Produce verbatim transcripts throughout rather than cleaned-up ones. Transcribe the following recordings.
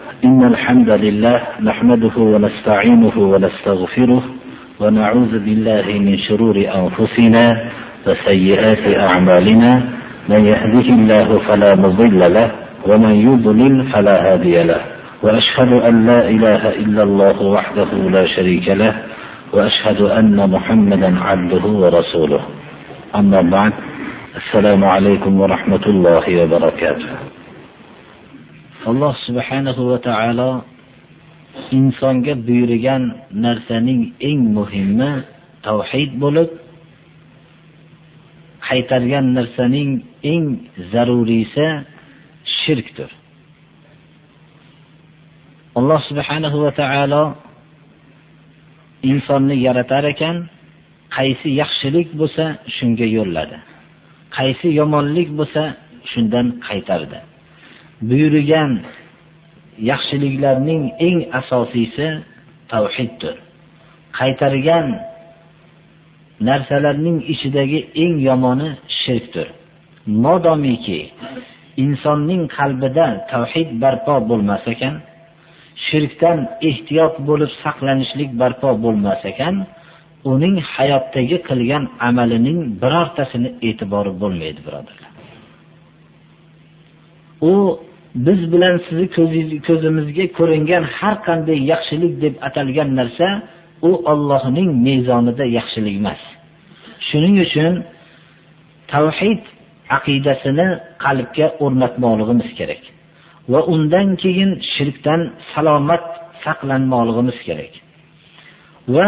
إن الحمد لله نحمده ونستعينه ونستغفره ونعوذ بالله من شرور أنفسنا وسيئات أعمالنا. من يهده الله فلا مضل له ومن يضلل فلا هادي له. وأشهد أن لا إله إلا الله وحده لا شريك له وأشهد أن محمدا عبده ورسوله. أما بعد، السلام عليكم ورحمة الله وبركاته. Alloh subhanahu va taolo insonga buyurgan narsaning eng muhimi tavhid bo'lib, qaytargan narsaning eng zaruriysi shirkdir. Alloh subhanahu va taolo insonni yaratar ekan, qaysi yaxshilik bo'lsa shunga yo'lladi, qaysi yomonlik bo'lsa shundan qaytardi. Buyurgan yaxshiliklarning eng asosiysi tavhiddir. Qaytargan narsalarning ichidagi eng yomoni shirkdir. Modomiki insonning qalbida tavhid barpo bo'lmas ekan, shirkdan ehtiyot bo'lib saqlanishlik barpo bo'lmas ekan, uning hayotdagi qilgan amalining birortasini e'tibori bo'lmaydi, birodarlar. U biz bilan sizni ko'zimizga ko'ringan har qanday yaxshilik deb atalgan narsa, u Allohning mezonida yaxshilik emas. Shuning uchun tavhid aqidasini qalbga o'rnatmoqligimiz kerak va undan keyin shirkdan salomat saqlanmoqligimiz kerak. Va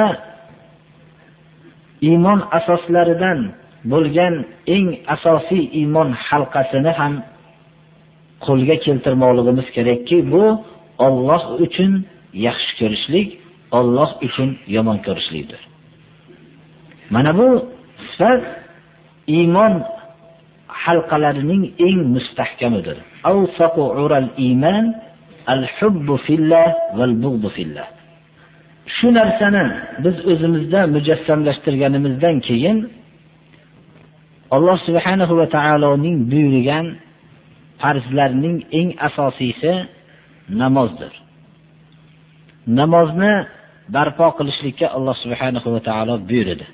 iymon asoslaridan bo'lgan eng asosiy iymon halqasini ham qo'lga keltirmoqligimiz kerakki, bu Alloh uchun yaxshi ko'rishlik, Alloh uchun yomon ko'rishlikdir. Mana bu sifat iymon halqalarining eng mustahkamidir. Awsaqu ural iman al-hubbu fillah wal-bughdu fillah. Shu narsani biz o'zimizda mujassamlashtirganimizdan keyin Alloh subhanahu va taoloning buyurgan farzlarning eng asosiysi namozdir. Namozni barpo qilishlikka Alloh subhanahu va taolo buyurdi.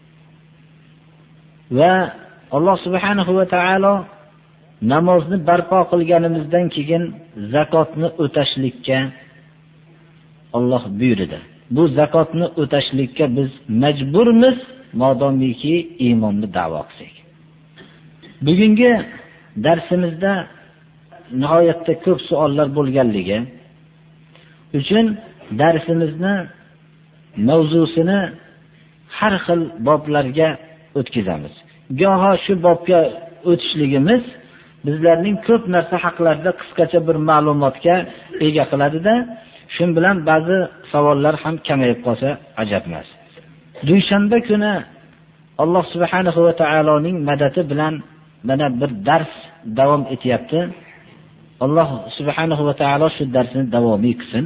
Va Alloh subhanahu va taolo namozni barpo qilganimizdan keyin zakotni o'tashlikka Alloh buyurdi. Bu zakotni o'tashlikka biz majburmiz, modomiki iymonni da'vo qilsak. Bugungi darsimizda nihoyatda ko'p savollar bo'lganligi uchun darsimizni mavzusini har xil boblarga o'tkazamiz. Goho shu bobga o'tishligimiz bizlarning ko'p narsa haqlarida qisqacha bir ma'lumotga ega qiladi-da, shun bilan ba'zi savollar ham kamayib qolsa ajab emas. Dushanba kuni Alloh subhanahu va taoloning madadi bilan mana bir dars davom etyapti. Alloh subhanahu va taolo shu darsni davomiy qilsin.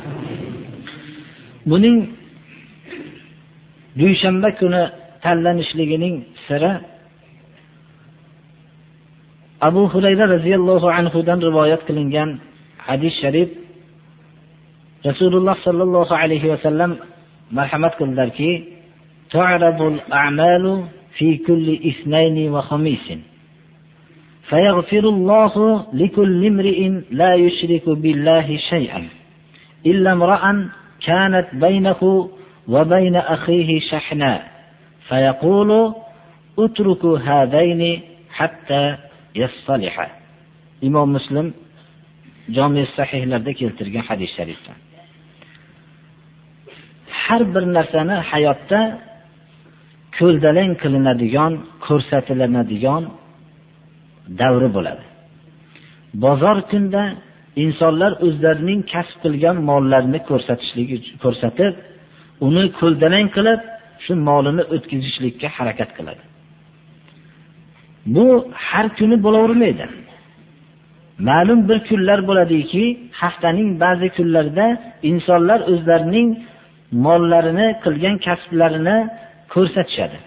Buning dushanba kuni tanlanishligining siri Abu Hurayra radhiyallohu anhu dan rivoyat qilingan hadis sharif. Rasululloh sallallohu alayhi va sallam marhamat qildilarki, "Tu'rabul a'malu fi kulli isnayni va khamisin. فيغفر الله لكل امرئ لا يشرك بالله شيئا إلا امرأ كانت بينه وبين أخيه شحناء فيقول اتركوا هذين حتى يصطلحا." İmam Müslim Jami' sahihlarda keltirgan hadis sharifdan. Har bir narsani hayotda ko'ldalang qilinadigan, ko'rsatiladigan davri bo'ladi. Bozor kunda insonlar o'zlarining kasb qilgan mollarini ko'rsatishligi ko'rsatib, uni ko'ldalang qilib, shu molini o'tkazishlikka harakat qiladi. Bu har kuni bo'lavermaydi. Ma'lum bir kunlar bo'ladiki, haftaning ba'zi kunlarida insonlar o'zlarining mollarini, qilgan kasblarini ko'rsatishadi.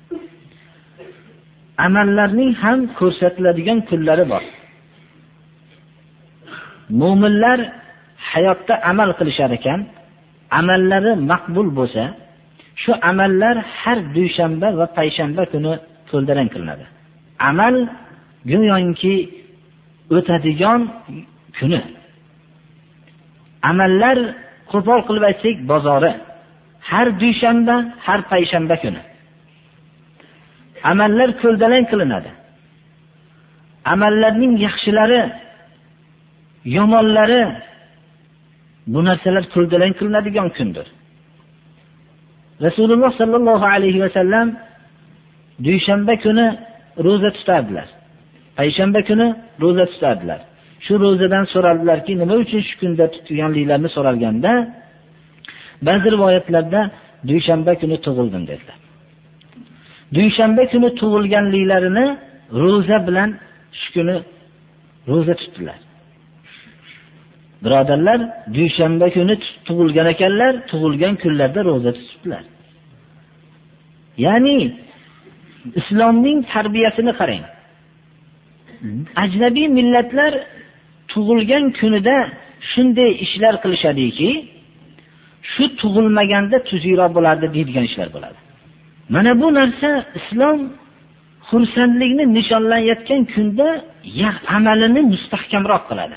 Amallarning ham ko'rsatiladigan kunlari bor. Mu'minlar hayotda amal qilishar ekan, amallari maqbul bo'lsa, shu amallar har dushanba va payshanba kuni to'ldiran qilinadi. Amal go'yoki o'tadigan kuni. Amallar qo'pol qilib aytsak, bozori har dushanba, har payshanba kuni. Amallar ko'ldalang qilinadi. Amallarning yaxshilari, yomonlari bu narsalar ko'ldalang qilinadigan kundir. Rasululloh sallallohu alayhi va sallam dushanba kuni roza tutardilar. Payshanba kuni roza tutardilar. Shu rozadan so'raldilarki, nima uchun shu kunda tutganliklarini so'ralganda, ba'zi rivoyatlarda dushanba kuni tug'ildim dedilar. Dushanba kuni tug'ilganliklarini roza bilan shu kuni roza tutdilar. Birodarlar, dushanba kuni tug'ilgan ekanlar, tug'ilgan kunlarda roza tutdilar. Ya'ni islomning tarbiyasini qarang. Ajnabiy millatlar tug'ilgan kunida shunday ishlar qilishadiki, shu tug'ilmaganda tuziyroq bo'lardi deydigan ishlar bo'ladi. Mana bu narsa islom xursandlikni nishonlanayotgan kunda amalini mustahkamroq qiladi.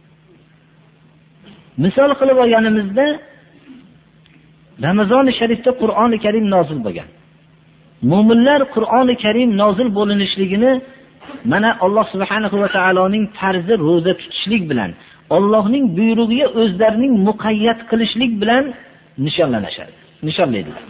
Misol qilib olganimizda Ramazon sharifda Qur'oni Karim nozil bo'lgan. Mu'minlar Qur'oni Karim nozil bo'linishligini mana Alloh subhanahu va taoloning farzi roza tutishlik bilan, Allohning buyrug'iga o'zlarining muqayyat qilishlik bilan nishonlanishadi, nishonlaydilar.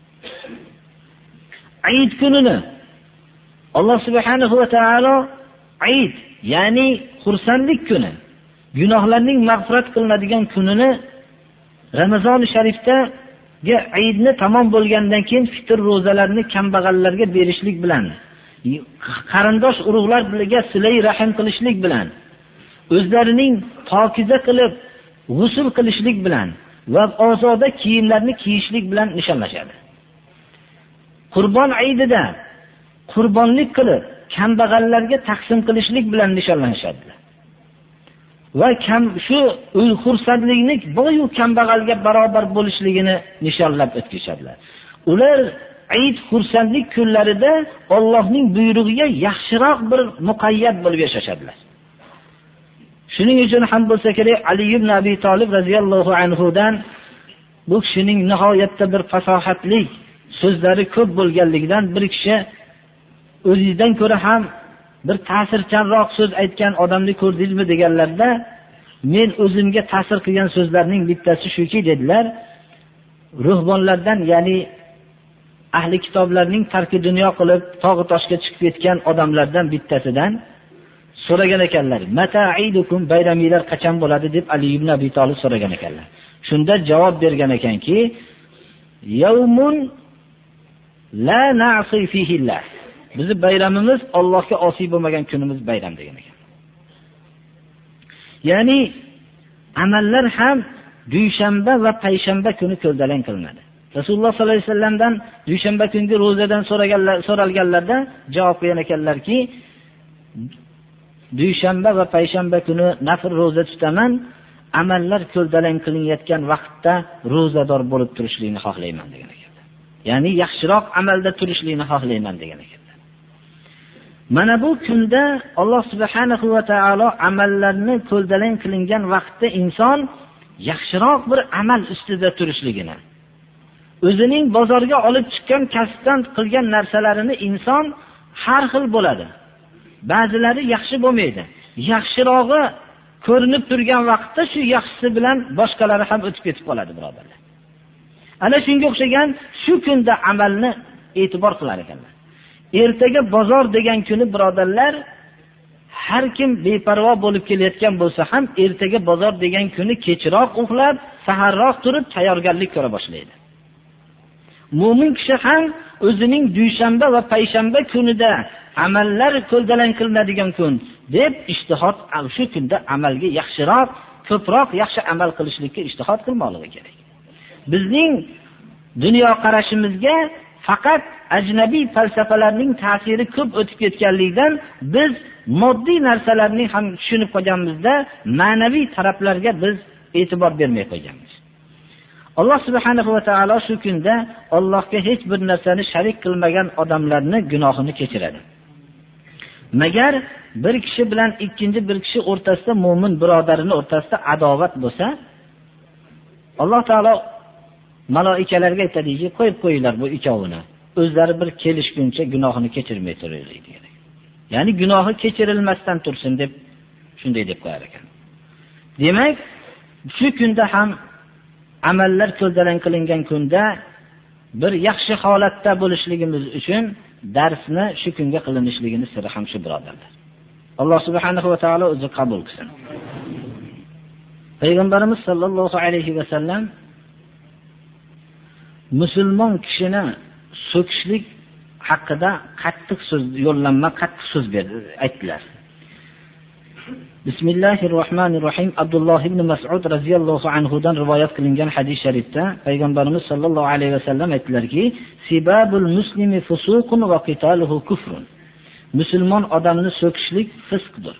Eid kunini Alloh subhanahu va taolo Eid, ya'ni xursandlik kuni, gunohlarning mag'firat qilinadigan kunini Ramazon sharifda Eidni tamom bo'lgandan keyin fitr ro'zalarini kambag'allarga berishlik bilan, qarindosh urug'lar bilan silay rahim qilishlik bilan, o'zlarining pokiza qilib g'usl qilishlik bilan va ozoda kiyimlarni kiyishlik bilan nishonlashadi. Qurbon Eidida qurbonlik qilib kambag'allarga taqsim qilishlik bilan nishonlanishadi. Va kam shu xursandlikni boyu kambag'alga barobar bo'lishligini nishonlab o'tkazadilar. Ular Eid xursandlik kunlarida Allohning buyrug'iga yaxshiroq bir muqayyat bo'lib yashashadilar. Shuning uchun ham bo'lsa kerak, Ali ibn Abi Talib radhiyallohu anhu dan bu kishining nihoyatda bir fasohatli so'zlari ko'p bo'lganligidan bir kishi o'zingizdan ko'ra ham bir ta'sirchanroq so'z aytgan odamni ko'rdingizmi deganlarda, men o'zimga ta'sir qilgan so'zlarning bittasi shuki dedilar, ruhbonlardan, ya'ni ahli kitoblarning tarki dunyo qilib tog'i toshga chiqib ketgan odamlardan bittasidan so'ragan ekanlar. Mataidukum, bayraminglar qachon bo'ladi deb Ali ibn Abi Talib so'ragan ekanlar. Shunda javob bergan ekanki, yawmun la na'si fihi Allah. Bizi bayramimiz Allohga osiy bo'lmagan kunimiz bayram degan ekan. Ya'ni amallar ham dushanba va payshanba kuni ko'ldalang qilinadi. Rasululloh sollallohu alayhi vasallamdan dushanba kungi ro'zadan so'raganlar so'ralganlarda javob bergan ekanlarki, dushanba va payshanba kuni nafl ro'za tutaman, amallar ko'ldalang qilinayotgan vaqtda ro'zador bo'lib turishlikni xohlayman degan ekanlar. Ya'ni yaxshiroq amalda turishlikni xohlayman degan ekanlar. Mana bu kunda Alloh subhanahu va taolo amallarni ko'ldalang qilingan vaqtda inson yaxshiroq bir amal ustida turishligini, o'zining bozorga olib chiqqan kasbdan qilgan narsalarini inson har xil bo'ladi. Ba'zilari yaxshi bo'lmaydi. Yaxshirog'i ko'rinib turgan vaqtda shu yaxshisi bilan boshqalari ham o'tib ketib qoladi, birodarlar. Ana shunga o'xshagan shu kunda amalni e'tibor qilar ekanlar. Ertaga bozor degan kuni, birodarlar, har kim beparvo bo'lib kelayotgan bo'lsa ham ertaga bozor degan kuni kechroq uxlab, saharroq turib tayyorgarlik ko'ra boshlaydi. Mo'min kishi ham o'zining dushanba va payshanba kunida amallar ko'ldalang qilinadigan kun deb ijtihod, shu kunda amalga yaxshiroq, ko'proq yaxshi amal qilishlikka ijtihod qilmoqligi kerak. Bizning dunyo qarashimizga faqat ajnabiy falsafalarning ta'siri ko'p o'tib ketganligidan biz moddiy narsalarni ham tushunib qolganimizda, ma'naviy taraflarga biz e'tibor bermay qo'yganmiz. Alloh subhanahu va taolo shu kunda Allohga hech bir narsani sharik qilmagan odamlarni gunohini kechiradi. Magar bir kishi bilan ikkinchi bir kishi o'rtasida, mu'min birodarini o'rtasida adovat bo'lsa, Alloh taolo malaikalarga aytadiki, qo'yib qo'yinglar bu ikkovini. O'zlari bir kelishguncha gunohini kechirmay turaylik degan. Ya'ni gunohi kechirilmasdan tursin deb shunday deb qo'yar ekan. Demak, shu kunda ham amallar ko'zdan qilingan kunda bir yaxshi holatda bo'lishligimiz uchun darsni shu kunga qilinishligini siri ham shu birodarlar. Alloh subhanahu va taolo o'zi qabul qilsin. Payg'ambarimiz sollallohu alayhi va sallam musulmon kishini so'kishlik haqida qattiq so'z, yo'llanma, qattiq so'z berdi, aytdilar. Bismillahirrohmanirrohim. Abdulloh ibn Mas'ud radhiyallohu anhu dan rivoyat qilingan hadis sharifda Payg'ambarimiz sollallohu alayhi va sallam aytdilarki, "Sibabul muslimi fusuqun va qitaluhu kufrun." Musulmon odamni so'kishlik fisqdir.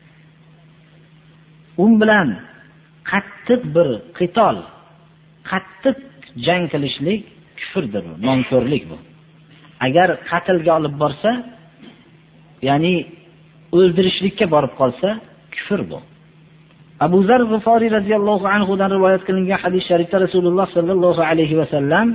U bilan qattiq bir qitol, qattiq jang qilishlik kufrdir, nonko'rlik bu. Agar qatlga olib borsa, ya'ni o'ldirishlikka borib qolsa, kufr bu. Abu Zar G'iforiy radhiyallohu anhu dan rivoyat qilingan hadis sharifda Rasululloh sallallohu alayhi va sallam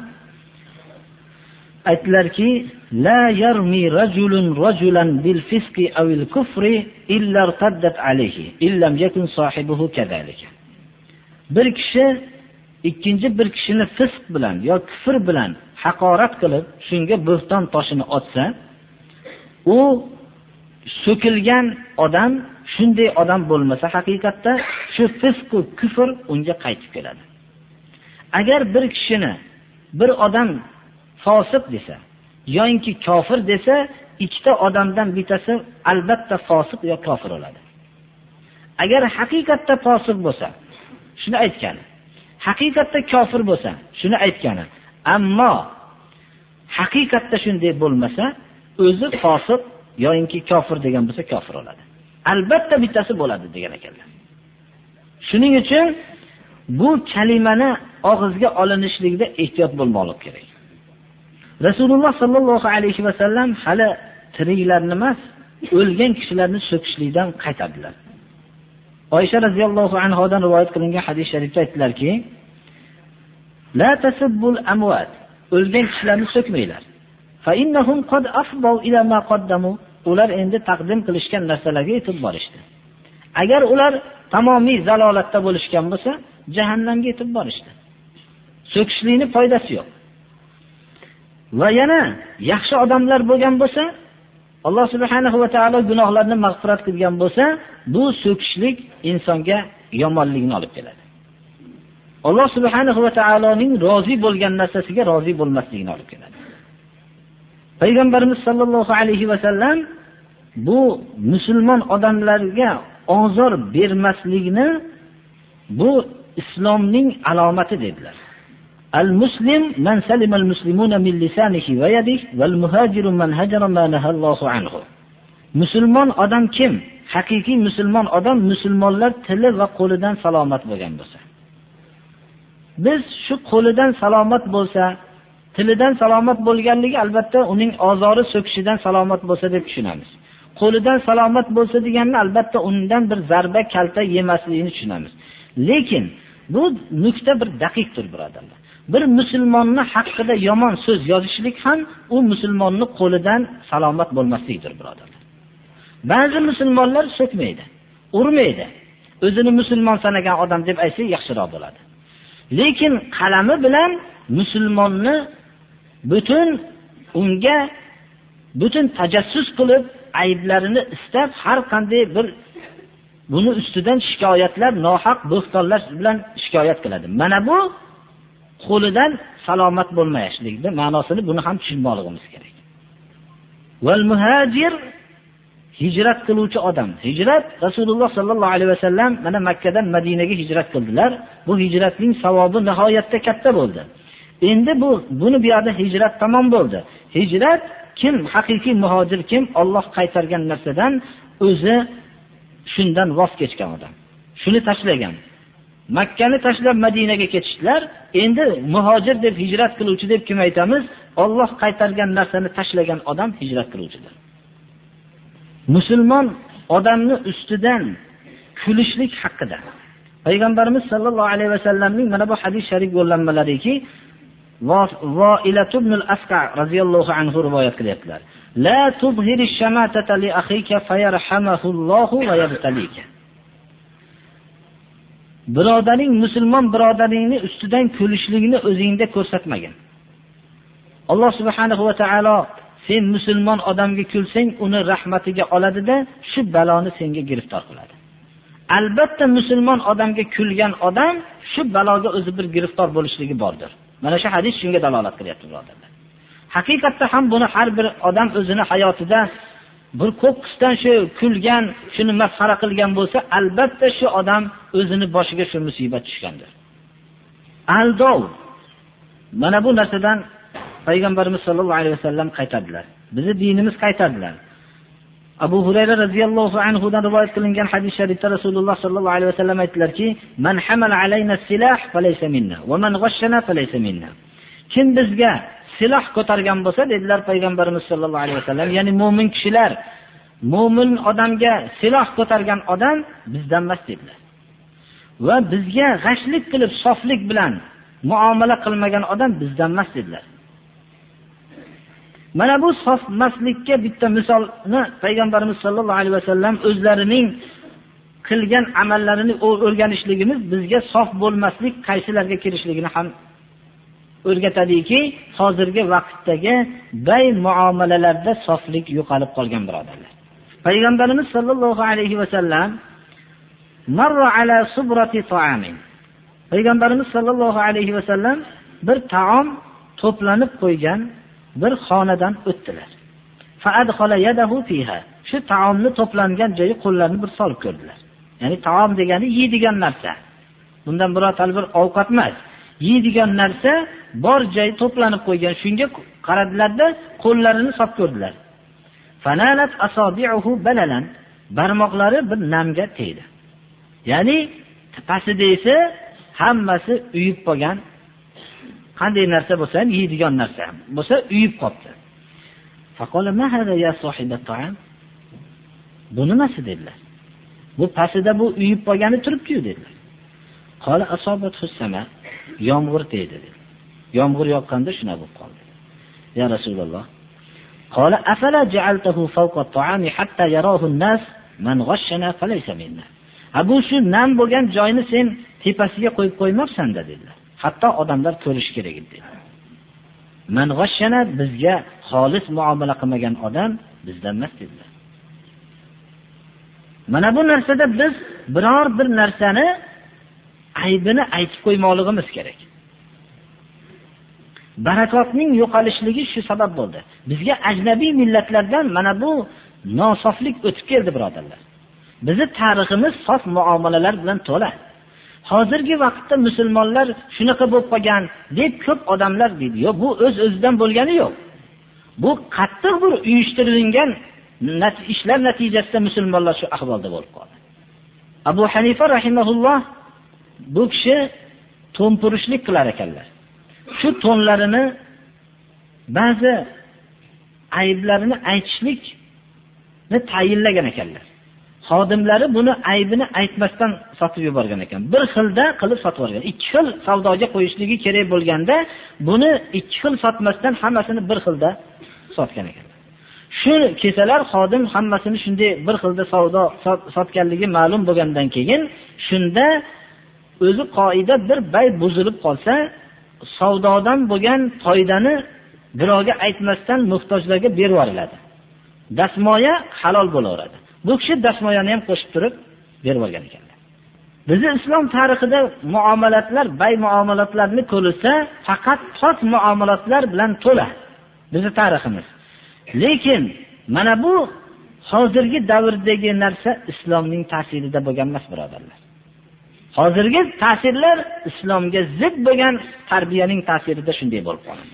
aytdilarki, "La yarmi rajulun rajulan bil fisqi aw al kufri illa irtaddat alayhi, illam yakun sohibuhu kadalika." Bir kishi ikkinchi bir kishini fisq bilan yoki kufr bilan haqorat qilib, shunga bo'xton toshini otsa, u so'kilgan odam shunday odam bo'lmasa, haqiqatda shu fisq va kufr unga qaytib keladi. Agar bir kishini bir odam fosiq desa yoki kofir desa, ikkita odamdan bittasi albatta fosiq yoki kofir bo'ladi. Agar haqiqatda fosiq bo'lsa, shuni aytgani. Haqiqatda kofir bo'lsa, shuni aytgani. Ammo haqiqatda shunday bo'lmasa, o'zi fosiq yoki kofir degan bo'lsa, kofir bo'ladi. Albatta bittasi bo'ladi degan ekanlar. Shuning uchun bu kalimani og'izga olinishligida ehtiyot bo'lmoqlik kerak. Rasululloh sallallohu alayhi va sallam hali tiriklarni emas, o'lgan kishilarni so'kishlikdan qaytardilar. Oysha radhiyallohu anha dan rivoyat qilingan hadis sharifda aytdilarki, "La tasubbul amwat." O'lgan kishilarni so'kmanglar. Fa innahum qad afdaw ila ma qaddamu. Ular endi taqdim qilishgan narsalarga yetib borishdi. Agar ular tamomiy zalolatda bo'lishgan bo'lsa, jahannamga yetib borishdi. So'kishlikning foydasi yo'q. Va yana yaxshi odamlar bo'lgan bo'lsa, Alloh subhanahu va taolo gunohlarni mag'firat qilgan bo'lsa, bu so'kishlik insonga yomonlikni olib keladi. Alloh subhanahu va taoloning rozi bo'lgan narsasiga rozi bo'lmasligini olib keladi. Payg'ambarimiz sollallohu alayhi va sallam bu musulmon odamlarga ozor bermaslikni bu islomning alomati dedilar. Al-muslim man salima al-muslimuna min lisanihi va yadihi wal muhajiru man hajara ma nahallohu anhu. Musulmon odam kim? Haqiqiy musulmon odam musulmonlar tili va qo'lidan salomat bo'lgan bo'lsa. Biz shu qo'lidan salomat bo'lsa, tilidan salomat bo'lganligi albatta uning ozori so'kishidan salomat bo'lsa deb tushunamiz. Qo'lidan salomat bo'lsa deganni albatta undan bir zarba, kalta yemasligini tushunamiz. Lekin bu nuqta bir daqiqdir, birodarlar. Bir musulmonni haqida yomon so'z yozishlik ham u musulmonning qo'lidan salomat bo'lmasligidir, birodarlar. Ba'zi musulmonlar so'kmaydi, urmaydi. O'zini musulmon sanagan odam deb aytsa yaxshiroq bo'ladi. Lekin qalami bilan musulmonni butun unga butun tajassus qilib, ayblarini istab, har qanday bir buni ustidan shikoyatlar, nohaq bo'xtonlar bilan shikoyat qiladi. Mana bu qo'lidan salomat bo'lmayishlikning ma'nosini buni ham tushunmoqligimiz kerak. Val muhajir hijrat qiluvchi odam. Hijrat Rasululloh sallallohu alayhi vasallam mana Makka dan Madinaga hijrat qildilar. Bu hijratning savobi nihoyatda katta bo'ldi. Endi bu buni bu yerda hijrat tamom bo'ldi. Hijrat kim haqiqiy muhojir kim? Alloh qaytargan narsadan o'zi shundan voz kechgan odam. Shuni tashlagan. Makkani tashlab Madinaga ketishdilar. Endi muhojir deb hijrat qiluvchi deb kim aytamiz? Alloh qaytargan narsani tashlagan odam hijrat qiluvchidir. Musulmon odamni ustidan kulishlik haqida Payg'ambarimiz sollallohu alayhi vasallamning mana bu hadis sharif yo'llanmalariki, Voilat ibn al-Asqa radhiyallohu anhu rivoyat qilyaptilar. La tubhir ash-shamatata li akhika fayarhamahullohu va yabtalika. Birodaring, musulmon birodaringni ustidan kulishligini o'zingda ko'rsatmagin. Alloh subhanahu va taolo sen musulmon odamga kulsang, uni rahmatiga oladida shu baloni senga giriftor qiladi. Albatta musulmon odamga kulgan odam shu baloga o'zi bir giriftor bo'lishligi bordir. Mana shu hadis shunga dalolat qilyapti, birodarlar. Haqiqatda ham buni har bir odam o'zini hayotida bir ko'ksdan shu kulgan, shuni masxara qilgan bo'lsa, albatta shu odam o'zini boshiga shu musibat tushgandir. Aldov. Mana bu narsadan Payg'ambarimiz sollallohu alayhi vasallam qaytardilar. Bizi dinimiz qaytardilar. Abu Hurayra radhiyallohu anhu dan rivoyat qilingan hadis sharifda Rasululloh sollallohu alayhi vasallam aytdilarki, "Man hamala alayna silah falaysa minna va man ghashshana falaysa minna." Kim bizga silah ko'targan bo'lsa, dedilar Payg'ambarimiz sollallohu alayhi vasallam, ya'ni mu'min kishilar, mu'min odamga silah ko'targan odam bizdan emas dedilar. Va bizga g'ashlik qilib, soflik bilan muomala qilmagan odam bizdan emas dedilar. Mana bu sofmaslikka bitta misolni Payg'ambarimiz sollallohu alayhi vasallam o'zlarining qilgan amallarini o'rganishligimiz bizga sof bo'lmaslik qaysilarga kirishligini ham o'rgatadiki, hozirgi vaqtdagi bay muomalalarda soflik yo'qolib qolgan birodarlar. Payg'ambarimiz sollallohu alayhi vasallam marra ala subrati ta'amin. Payg'ambarimiz sollallohu alayhi vasallam bir taom to'planib qo'ygan bir xonadan o'tdilar. Fa adkhala yadahu fiha. Shu taomni to'plangan joyi qo'llarini bir solib ko'rdilar. Ya'ni taom degani yeydigan narsa. Bundan birorta bir ovqat emas. Yeydigan narsa bor joy to'planib qo'ygan. Shunga qaradilarda qo'llarini solib ko'rdilar. Fanalat asabi'uhu balalan. Barmoqlari bir namga tegdi. Ya'ni pastida esa hammasi uyib qolgan. Qanday narsa bo'lsa ham, yeydigan narsa bo'lsa uyib qoldi. Faqala ma hada ya sohibat ta'am? Bu nimasi dedilar. Bu pastida bu uyib qolgani turibdi-yu dedilar. Qala asobathu sama. Yomg'ir tegdi dedi. Yomg'ir yoqqanda shuna bo'lib qoldi. Ya Rasululloh. Qala afala ja'altahu fawqa at-ta'ami hatta yarahu an-nas man ghashshana falaysa minna. Ha bu shu nam bo'lgan joyni sen tepasiga qo'yib qo'ymabsan-da dedilar. Hatto odamlar ko'rish kerak edi. Man ghashshana bizga xolis muomala qilmagan odam bizdan emas dedilar. Mana bu narsada biz biror bir narsani aybini aytib qo'ymoqligimiz kerak. Barakotning yo'qolishligi shu sabab bo'ldi. Bizga ajnabiy millatlardan mana bu nosoflik o'tib keldi, birodarlar. Bizning tariximiz sof muomalalar bilan to'la. Hozirgi vaqtda musulmonlar shunaqa bo'lib qolgan deb ko'p odamlar deydi. Yo'q, bu o'z-o'zidan bo'lgani yo'q. Bu qattiq bir uyushtirilgan ishlar natijasida musulmonlar shu ahvolda bo'lib qoldi. Abu Hanifa rahimahulloh bu kishi to'mpurishlik qilar ekanlar. Shu to'nlarini ba'zi ayblarini aytishlikni tayinlagan ekanlar. Xodimlari buni aybini aytmasdan sotib yuborgan ekan. Bir xilda qilib sotib yuborgan. Ikki xil savdoga qo'yishligi kerak bo'lganda, buni ikki xil sotmasdan hammasini bir xilda sotgan ekan. Shu kesalar xodim hammasini shunday bir xilda savdo sotganligi ma'lum bo'lgandan keyin, shunda o'zi qoida bir bay buzilib qolsa, savdodan bo'lgan foydani birovga aytmasdan muhtojlarga berib yuboriladi. Dasmoya halol bo'laveradi. Bu kishi dasmoyani ham qo'shib turib berib olgan ekanlar. Bizning islom tarixida muomalatlar, bay muomalatlarni ko'rilsa, faqat pok muomalatlar bilan to'la bizning tariximiz. Lekin mana bu hozirgi davrdagi narsa islomning ta'sirida bo'lgan emas, birodarlar. Hozirgi ta'sirlar islomga zid bo'lgan tarbiyaning ta'sirida shunday bo'lib qoldi.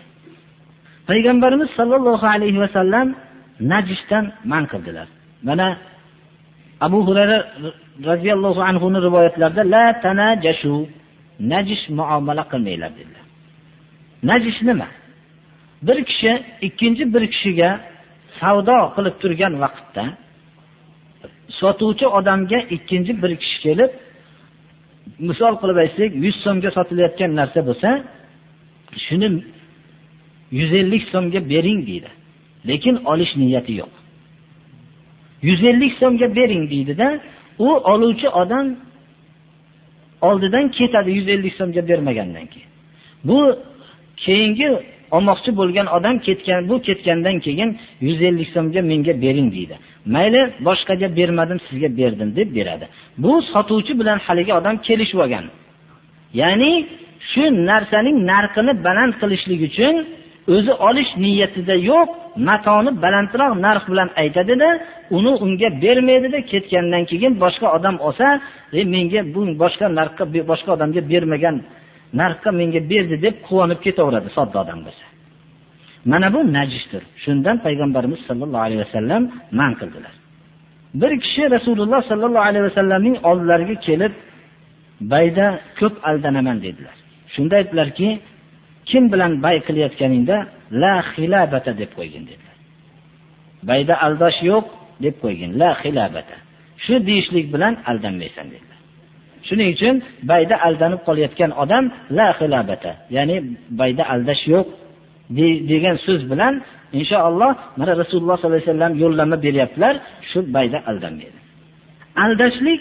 Payg'ambarimiz sollallohu alayhi vasallam najishdan man qildilar. Mana Abu Hurayra radhiyallohu anhu ning rivoyatlarida la tanajashu, najis muomala qilmanglar dedilar. Najis nima? Bir kishi ikkinchi bir kishiga savdo qilib turgan vaqtda sotuvchi odamga ikkinchi bir kishi kelib, misol qilib aytsak, yuz so'mga sotilayotgan narsa bo'lsa, shuni yuz ellik so'mga bering deydi. Lekin olish niyati yo'q. yuz ellik so'mga bering deydi-da, u oluvchi odam oldidan ketadi yuz ellik so'mga bermagandan keyin. Bu keyingi olmoqchi bo'lgan odam ketgan, bu ketgandan keyin yuz ellik so'mga menga bering deydi. Mayli, boshqaga bermadim, sizga berdim deb beradi. Bu sotuvchi bilan haligi odam kelishib olgan. Ya'ni shu narsaning narxini baland qilishlik uchun o'zi olish niyatida yo'q, matoni balandroq narx bilan aytadi-da, uni unga bermaydi-da, ketgandan keyin boshqa odam olsa, e, menga bu boshqa narxga boshqa odamga bermagan narxga menga berdi deb quvonib ketaveradi sodda odam bo'lsa. Mana bu najisdir. Shundan payg'ambarimiz sollallohu alayhi vasallam man qildilar. Bir kishi Rasululloh sollallohu alayhi vasallamning oldilariga kelib, bayda ko'p aldanaman dedilar. Shunda aytdilarki, kim bilan bay qilayotganingda la xilabata deb qo'ygin dedilar. Bayda aldash yo'q deb qo'ygin, la xilabata. Shu deyishlik bilan aldanmaysan dedilar. Shuning uchun bayda aldanib qolayotgan odam la xilabata, ya'ni bayda aldash yo'q degan so'z bilan inshaalloh mana Rasululloh sollallohu alayhi vasallam yo'llanma beryaptilar, shu bayda aldanmaydi. Aldashlik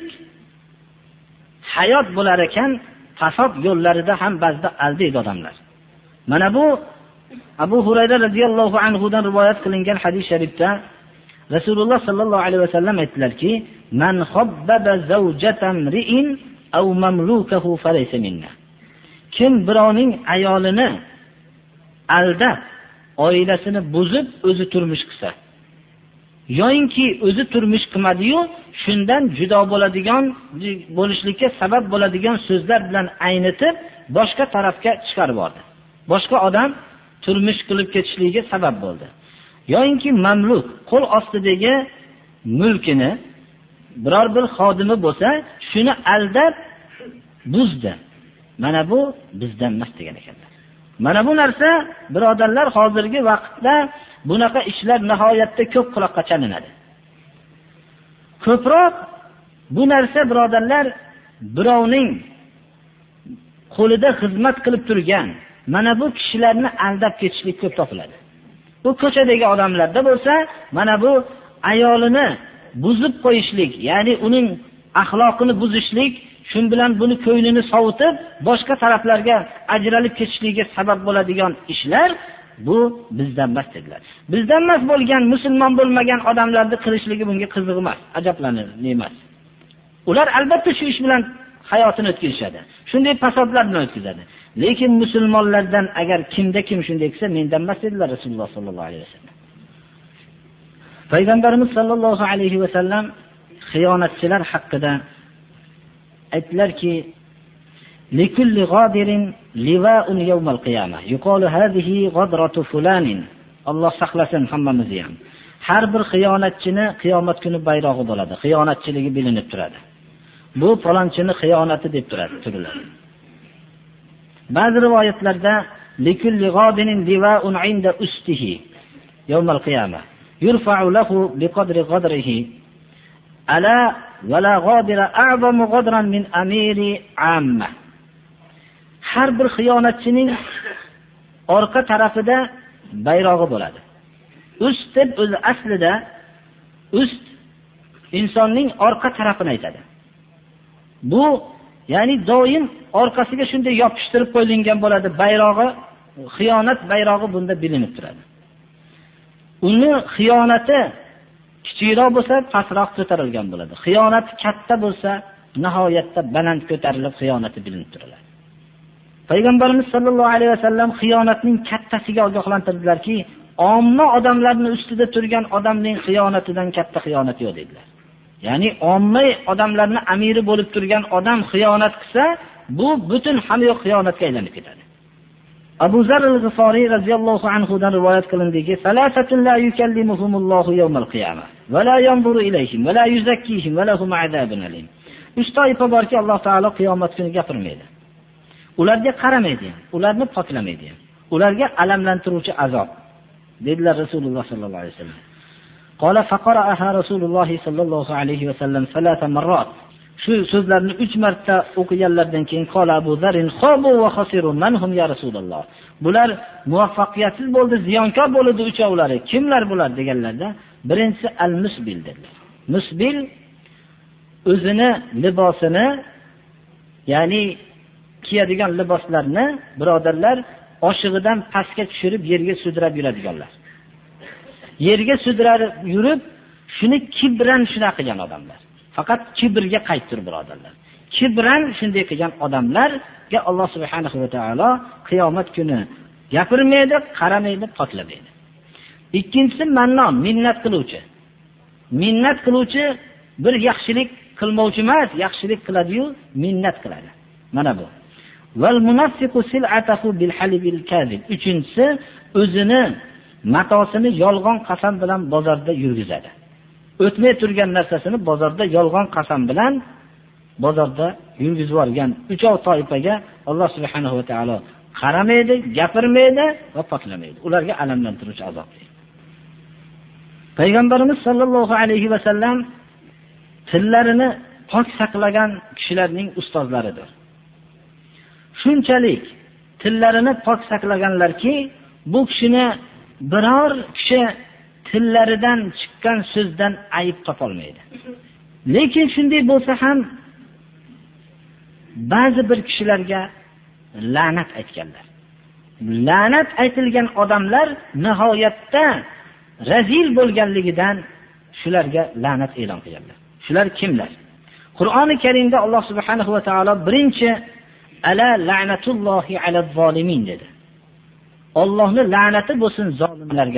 hayot bo'lar ekan, fasod yo'llarida ham ba'zida aldaydi odamlar. Mana bu Abu Hurayra radhiyallohu anhu dan rivoyat qilingan hadis sharifda Rasululloh sallallohu alayhi vasallam aytdilarki, "Man khabbaba zawjatan ri'in aw mamlukahu falaysa minna." Kim birovning ayolini aldab, oilasini buzib o'zi turmush qilsa, yo'inki o'zi turmush qilmadi-yu, shundan judo bo'ladigan bo'lishlikka sabab bo'ladigan so'zlar bilan aynitib boshqa tarafga chiqarib bordi. Boshqa odam turmush qilib ketishligiga sabab bo'ldi. Yo'inki mamluk, qo'l ostidagi mulkini biror bir xodimi bo'lsa, shuni aldab buzdi. Mana bu bizdan emas degan ekanlar. Mana bu narsa birodarlar hozirgi vaqtda bunaqa ishlar nihoyatda ko'p quloqqa chalinadi. Ko'proq bu narsa birodarlar birovning qo'lida xizmat qilib turgan mana bu kishilarni aldab ketishlik ko'p topiladi. Bu ko'chadagi odamlarda bo'lsa, mana bu ayolini buzib qo'yishlik, ya'ni uning axloqini buzishlik, shun bilan buni ko'nglini sovutib, boshqa taraflarga ajralib ketishligiga sabab bo'ladigan ishlar bu bizdan emas dedilar. Bizdan emas bo'lgan, musulmon bo'lmagan odamlarning qilishligi bunga qiziq emas, ajablanarli emas. Ular albatta shu ish bilan hayotini o'tkazishadi. Shunday fasodlar bilan o'tkazadi. Lekin musulmonlardan agar kimda kim shunday qilsa, mendan emas dedilar Rasululloh sallallohu alayhi vasallam. Payg'ambarimiz sallallohu alayhi vasallam xiyonatchilar haqida aytdilarki, likulli g'adirin liwa'un yawmal qiyamah. Yuqalu hadhihi ghadratu fulanin. Alloh saqlasin hammamizni ham. Har bir xiyonatchini qiyomat kuni bayrog'i bo'ladi. Xiyonatchiligi bilinib turadi. Bu falonchini xiyonati deb turadi, turiladi. Ba'zi rivoyatlarda likulli ghadirin liwa'un 'inda ustihi yawmal qiyamah. Yurfa'u lahu biqadri ghadrihi. Ala wala ghadira a'zamu ghadran min amiri 'amma. Har bir xiyonatchining orqa tarafida bayrog'i bo'ladi. Ust deb o'zi aslida ust insonning orqa tarafini aytadi. Bu ya'ni doim orqasiga shunday yopishtirib qo'yilgan bo'ladi bayrog'i, xiyonat bayrog'i bunda bilinib turadi. Uni xiyonati kichikroq bo'lsa pastroq ko'tarilgan bo'ladi. Xiyonat katta bo'lsa nihoyatda baland ko'tarilib xiyonati bilinib turadi. Payg'ambarimiz sollallohu alayhi vasallam xiyonatning kattasiga ogohlantirdilarki, omma odamlarning ustida turgan odamning xiyonatidan katta xiyonat yo'q dedilar. Ya'ni omma odamlarning amiri bo'lib turgan odam xiyonat qilsa, bu butun hamma yo'q xiyonatga aylanib ketadi. Abu Zar al-Ghifari radhiyallohu anhu dan rivoyat qilindiki, "Salasatun la yukallimuhumullohu yawmal qiyamah va la yanzuru ilayhim va la yuzakkihim va lahum azabun alim." Uch toifa borki, Alloh taolo qiyomat kuni gapirmaydi. Ularga qaramaydi, ularni poklamaydi. Ularga alamlantiruvchi azob, dedilar Rasululloh sallallohu alayhi vasallam. Qala faqara'aha Rasululloh sallallohu alayhi vasallam thalatha marrat. Shu so'zlarni uch marta o'qiganlardan keyin qala Abu Zarin khabu va khasiru man hum ya Rasululloh. Bular muvaffaqiyatsiz bo'ldi, ziyonkor bo'ldi uchovlari. Kimlar bular deganlarda, birinchisi al-musbil dedilar. Musbil o'zini libosini, ya'ni kiyadigan liboslarni birodarlar oshig'idan pastga tushirib yerga sudrab yuradiganlar. Yerga sudrab yurib, shuni kibran shuna qilgan odamlar. Faqat kibrga qaytdir birodarlar. Kibran shunday qilgan odamlarga Alloh subhanahu va taolo qiyomat kuni gapirmaydi, qaramaydi, poklamaydi. Ikkinchisi mannon, minnat qiluvchi. Minnat qiluvchi bir yaxshilik qilmovchi emas, yaxshilik qiladi-yu, minnat qiladi. Mana bu. Val munafiqu sil'atahu bil halibil kazib. Uchinchisi o'zini matosini yolg'on qasam bilan bozorda yurgizadi. O'tmay turgan narsasini bozorda yolg'on qasam bilan bozorda yurgizib yuborgan uchov toifaga Alloh subhanahu va taolo qaramaydi, gapirmaydi va poklamaydi. Ularga alamlantiruvchi azob deydi. Payg'ambarimiz sollallohu alayhi va sallam tillarini pok saqlagan kishilarning ustozlaridir. Shunchalik tillarini pok saqlaganlarki, bu kishini biror kishi tillaridan chiqqan so'zdan ayib topolmaydi. Lekin shunday bo'lsa ham ba'zi bir kishilarga la'nat aytganlar. La'nat aytilgan odamlar nihoyatda razil bo'lganligidan shularga la'nat e'lon qilganlar. Shular kimlar? Qur'oni Karimda Alloh subhanahu va taolo birinchi ala la'natullohi alal zolimin dedi. Allohning la'nati bo'lsin zolimlarga.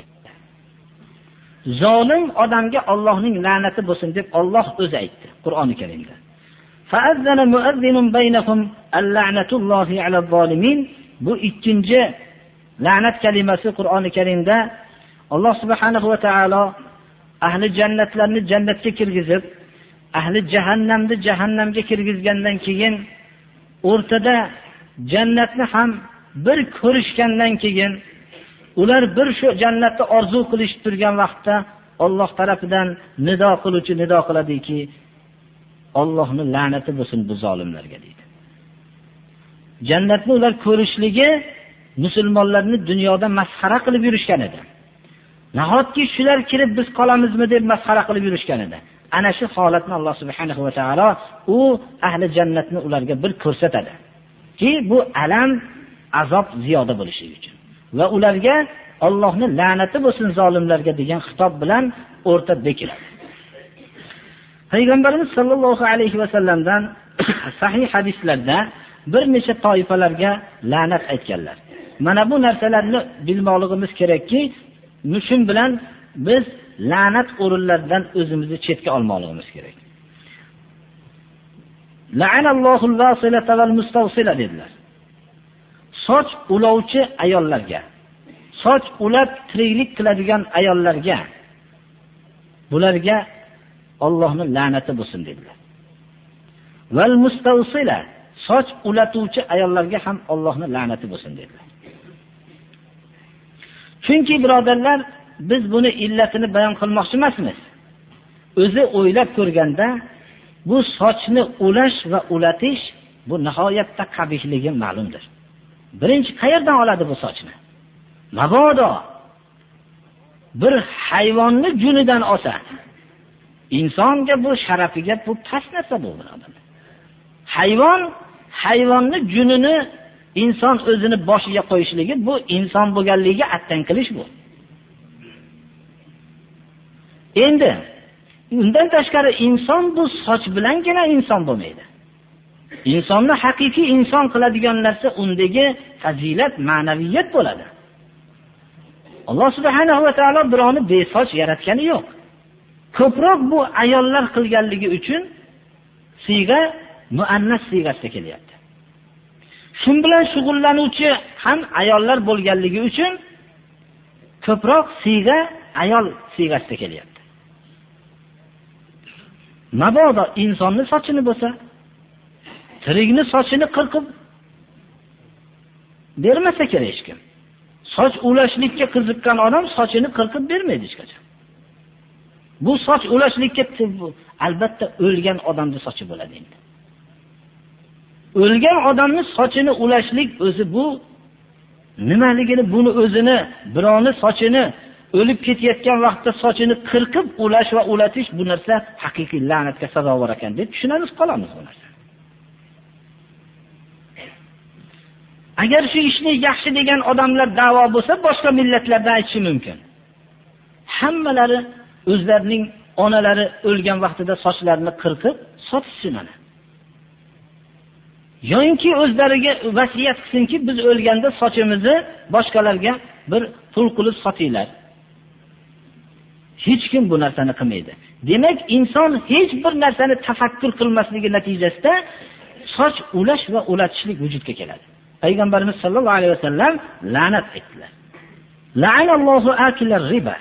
Zolim odamga Allohning la'nati bo'lsin deb Alloh o'zi aytdi Qur'oni Karimda. Fa'azzana mu'azzinun baynahum al-la'natullohi alal zolimin. Bu ikkinchi la'nat kalimasi Qur'oni Karimda Alloh subhanahu va taolo ahli jannatlarni jannatga kirgizib, ahli jahannamni jahannamga kirgizgandan keyin o'rtada jannatni ham bir ko'rishgandan keyin ular bir shu jannatni orzu qilishib turgan vaqtda Alloh tarafidan nido qiluvchi nido qiladiki, Allohning la'nati bo'lsin bu zolimlarga deydi. Jannatni ular ko'rishligi musulmonlarni dunyoda masxara qilib yurishgan edi. Nahotki shular kirib biz qolamizmi deb masxara qilib yurishgan edi. Ana shu holatni Alloh subhanahu va taolo u ahli jannatni ularga bir ko'rsatadi. Ki bu alam, azob ziyoda bo'lishi uchun. Va ularga Allohning la'nati bo'lsin zolimlarga degan xitob bilan o'rta bekiladi. Payg'ambarimiz sollallohu alayhi va sallamdan sahih hadislarda bir necha toifalarga la'nat aytganlar. Mana bu narsalarni bilmoqligimiz kerakki, shun bilan biz la'nat o'rinlaridan o'zimizni chetga olmoqligimiz kerak. La'anallohul vasilata val mustawsila dedilar. Soch ulovchi ayollarga, soch ulab tiriklik qiladigan ayollarga, bularga Allohning la'nati bo'lsin dedilar. Val mustawsila, soch ulatuvchi ayollarga ham Allohning la'nati bo'lsin dedilar. Chunki birodarlar, biz buni illatini bayon qilmoqchi emasmiz. O'zi o'ylab ko'rganda bu sochni ulash va ulatish bu nihoyatda qabihligi ma'lumdir. Birinchi qayerdan oladi bu sochni? Mabodo bir hayvonni junidan olsa, insonga bu sharafiga bu past narsa bu birodarlar. Hayvon hayvonni junini inson o'zini boshiga qo'yishligi bu inson bo'lganligiga attan qilish bu. Endi undan tashqari inson bu soch bilangina inson bo'lmaydi. Insonni haqiqiy inson qiladigan narsa undagi fazilat, ma'naviyat bo'ladi. Alloh subhanahu va taolo birovni besoch yaratgani yo'q. Ko'proq bu ayollar qilganligi uchun siga muannas sigasida kelyapti. Shu bilan shug'ullanuvchi ham ayollar bo'lganligi uchun ko'proq siga ayol sigasida kelyapti. Mabodo insonning sochini bo'lsa, tirikni sochini qirqib bermasa kerak hech kim. Soch ulashlikka qiziqqan odam sochini qirqib bermaydi hech qachon. Bu soch ulashlikka albatta o'lgan odamning sochi bo'ladi endi. O'lgan odamning sochini ulashlik o'zi bu nimaligini, buni o'zini, birovni sochini o'lib ketayotgan vaqtda sochini qirqib ulash va ulatish bu narsa haqiqiy la'natga sazovor ekan deb tushunamiz, qolamiz bu narsa. Agar shu ishni yaxshi degan odamlar da'vo bo'lsa, boshqa millatlarda aytishi mumkin. Hammalari o'zlarining onalari o'lgan vaqtida sochlarini qirqib sotishsinlar. Yo'inki o'zlariga vasiyat qilsinki, biz o'lganda sochimizni boshqalarga bir pul qilib sotinglar. Hech kim bu narsani qilmaydi. Demak, inson hech bir narsani tafakkur qilmasligi natijasida soch ulash va ulatishlik vujudga keladi. Payg'ambarimiz sollallohu alayhi vasallam la'nat etdilar. La'anallohu akilar riba.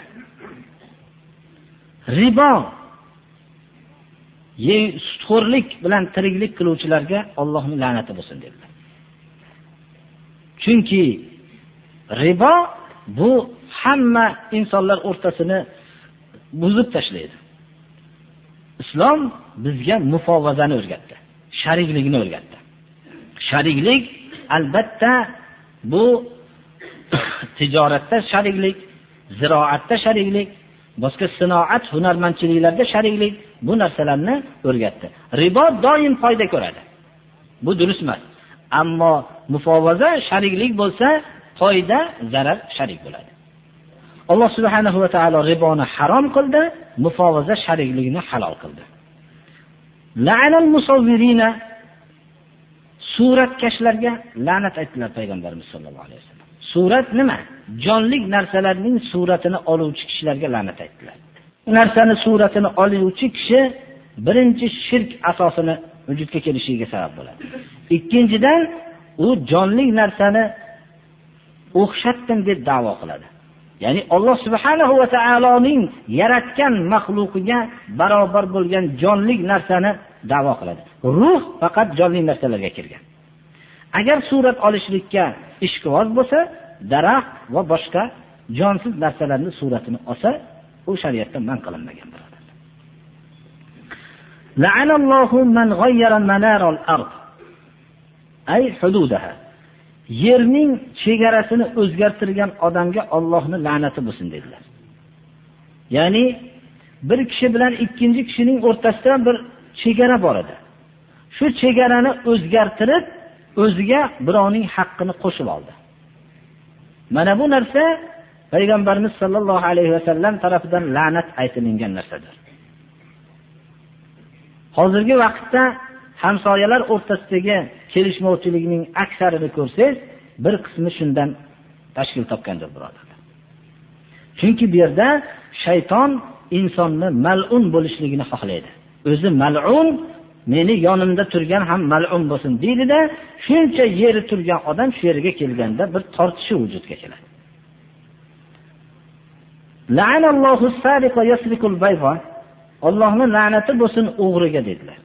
Ribo ye sutxo'rlik bilan tiriklik qiluvchilarga Allohning la'nati bo'lsin dedilar. Chunki ribo bu hamma insonlar o'rtasini buzib tashlaydi. Islom bizga mufovazani o'rgatdi, shariklikni o'rgatdi. Shariklik albatta bu tijoratda shariklik, ziroatda shariklik, boshqa sanoat, hunarmandchiliklarda shariklik, bu narsalarni o'rgatdi. Ribo doim foyda ko'radi. Bu durust emas. Ammo mufovaza shariklik bo'lsa, foyda, zarar sharik bo'ladi. Alloh subhanahu va taolo riboni harom qildi, mufovaza sharikligini halol qildi. La'anal musawwirina, suratkashlarga la'nat aytdilar payg'ambarimiz sollallohu alayhi vasallam. Surat nima? Jonli narsalarning suratini oluvchi kishilarga la'nat aytdilar. Narsani suratini oluvchi kishi birinchi shirk asosini vujudga kelishiga sabab bo'ladi. Ikkinchidan, u jonli narsani o'xshatdim deb da'vo qiladi. Ya'ni Alloh subhanahu va taoloning yaratgan maxluqiga barobar bo'lgan jonli narsani da'vo qiladi. Ruh faqat jonli narsalarga kirgan. Agar surat olishlikka ishqiboz bo'lsa, daraxt va boshqa jonsiz narsalarning suratini olsa, u shariatda man qilinmagan bo'ladi. La'anallohu man ghayyara manaral ard ay hududaha. Yerning chegarasini o'zgartirgan odamga Allohning la'nati bo'lsin dedilar. Ya'ni bir kishi bilan ikkinchi kishining o'rtasida bir chegara bor edi. Shu chegarani o'zgartirib, o'ziga birovning haqqini qo'shib oldi. Mana bu narsa payg'ambarimiz sollallohu alayhi vasallam tomonidan la'nat aytilingan narsadir. Hozirgi vaqtda hamsoyalar o'rtasidagi kelishmovchilikning aksarini ko'rsangiz, bir qismi shundan tashkil topgandir, birodarlar. Chunki bu yerda shayton insonni mal'un bo'lishligini xohlaydi. O'zi mal'un, meni yonimda turgan ham mal'un bo'lsin deydi-da, shuncha yeri turgan odam shu yerga kelganda bir tortishuv vujudga keladi. La'anallohu as-sariqa yasriqul bayza. Allohning la'nati bo'lsin o'g'riga dedilar.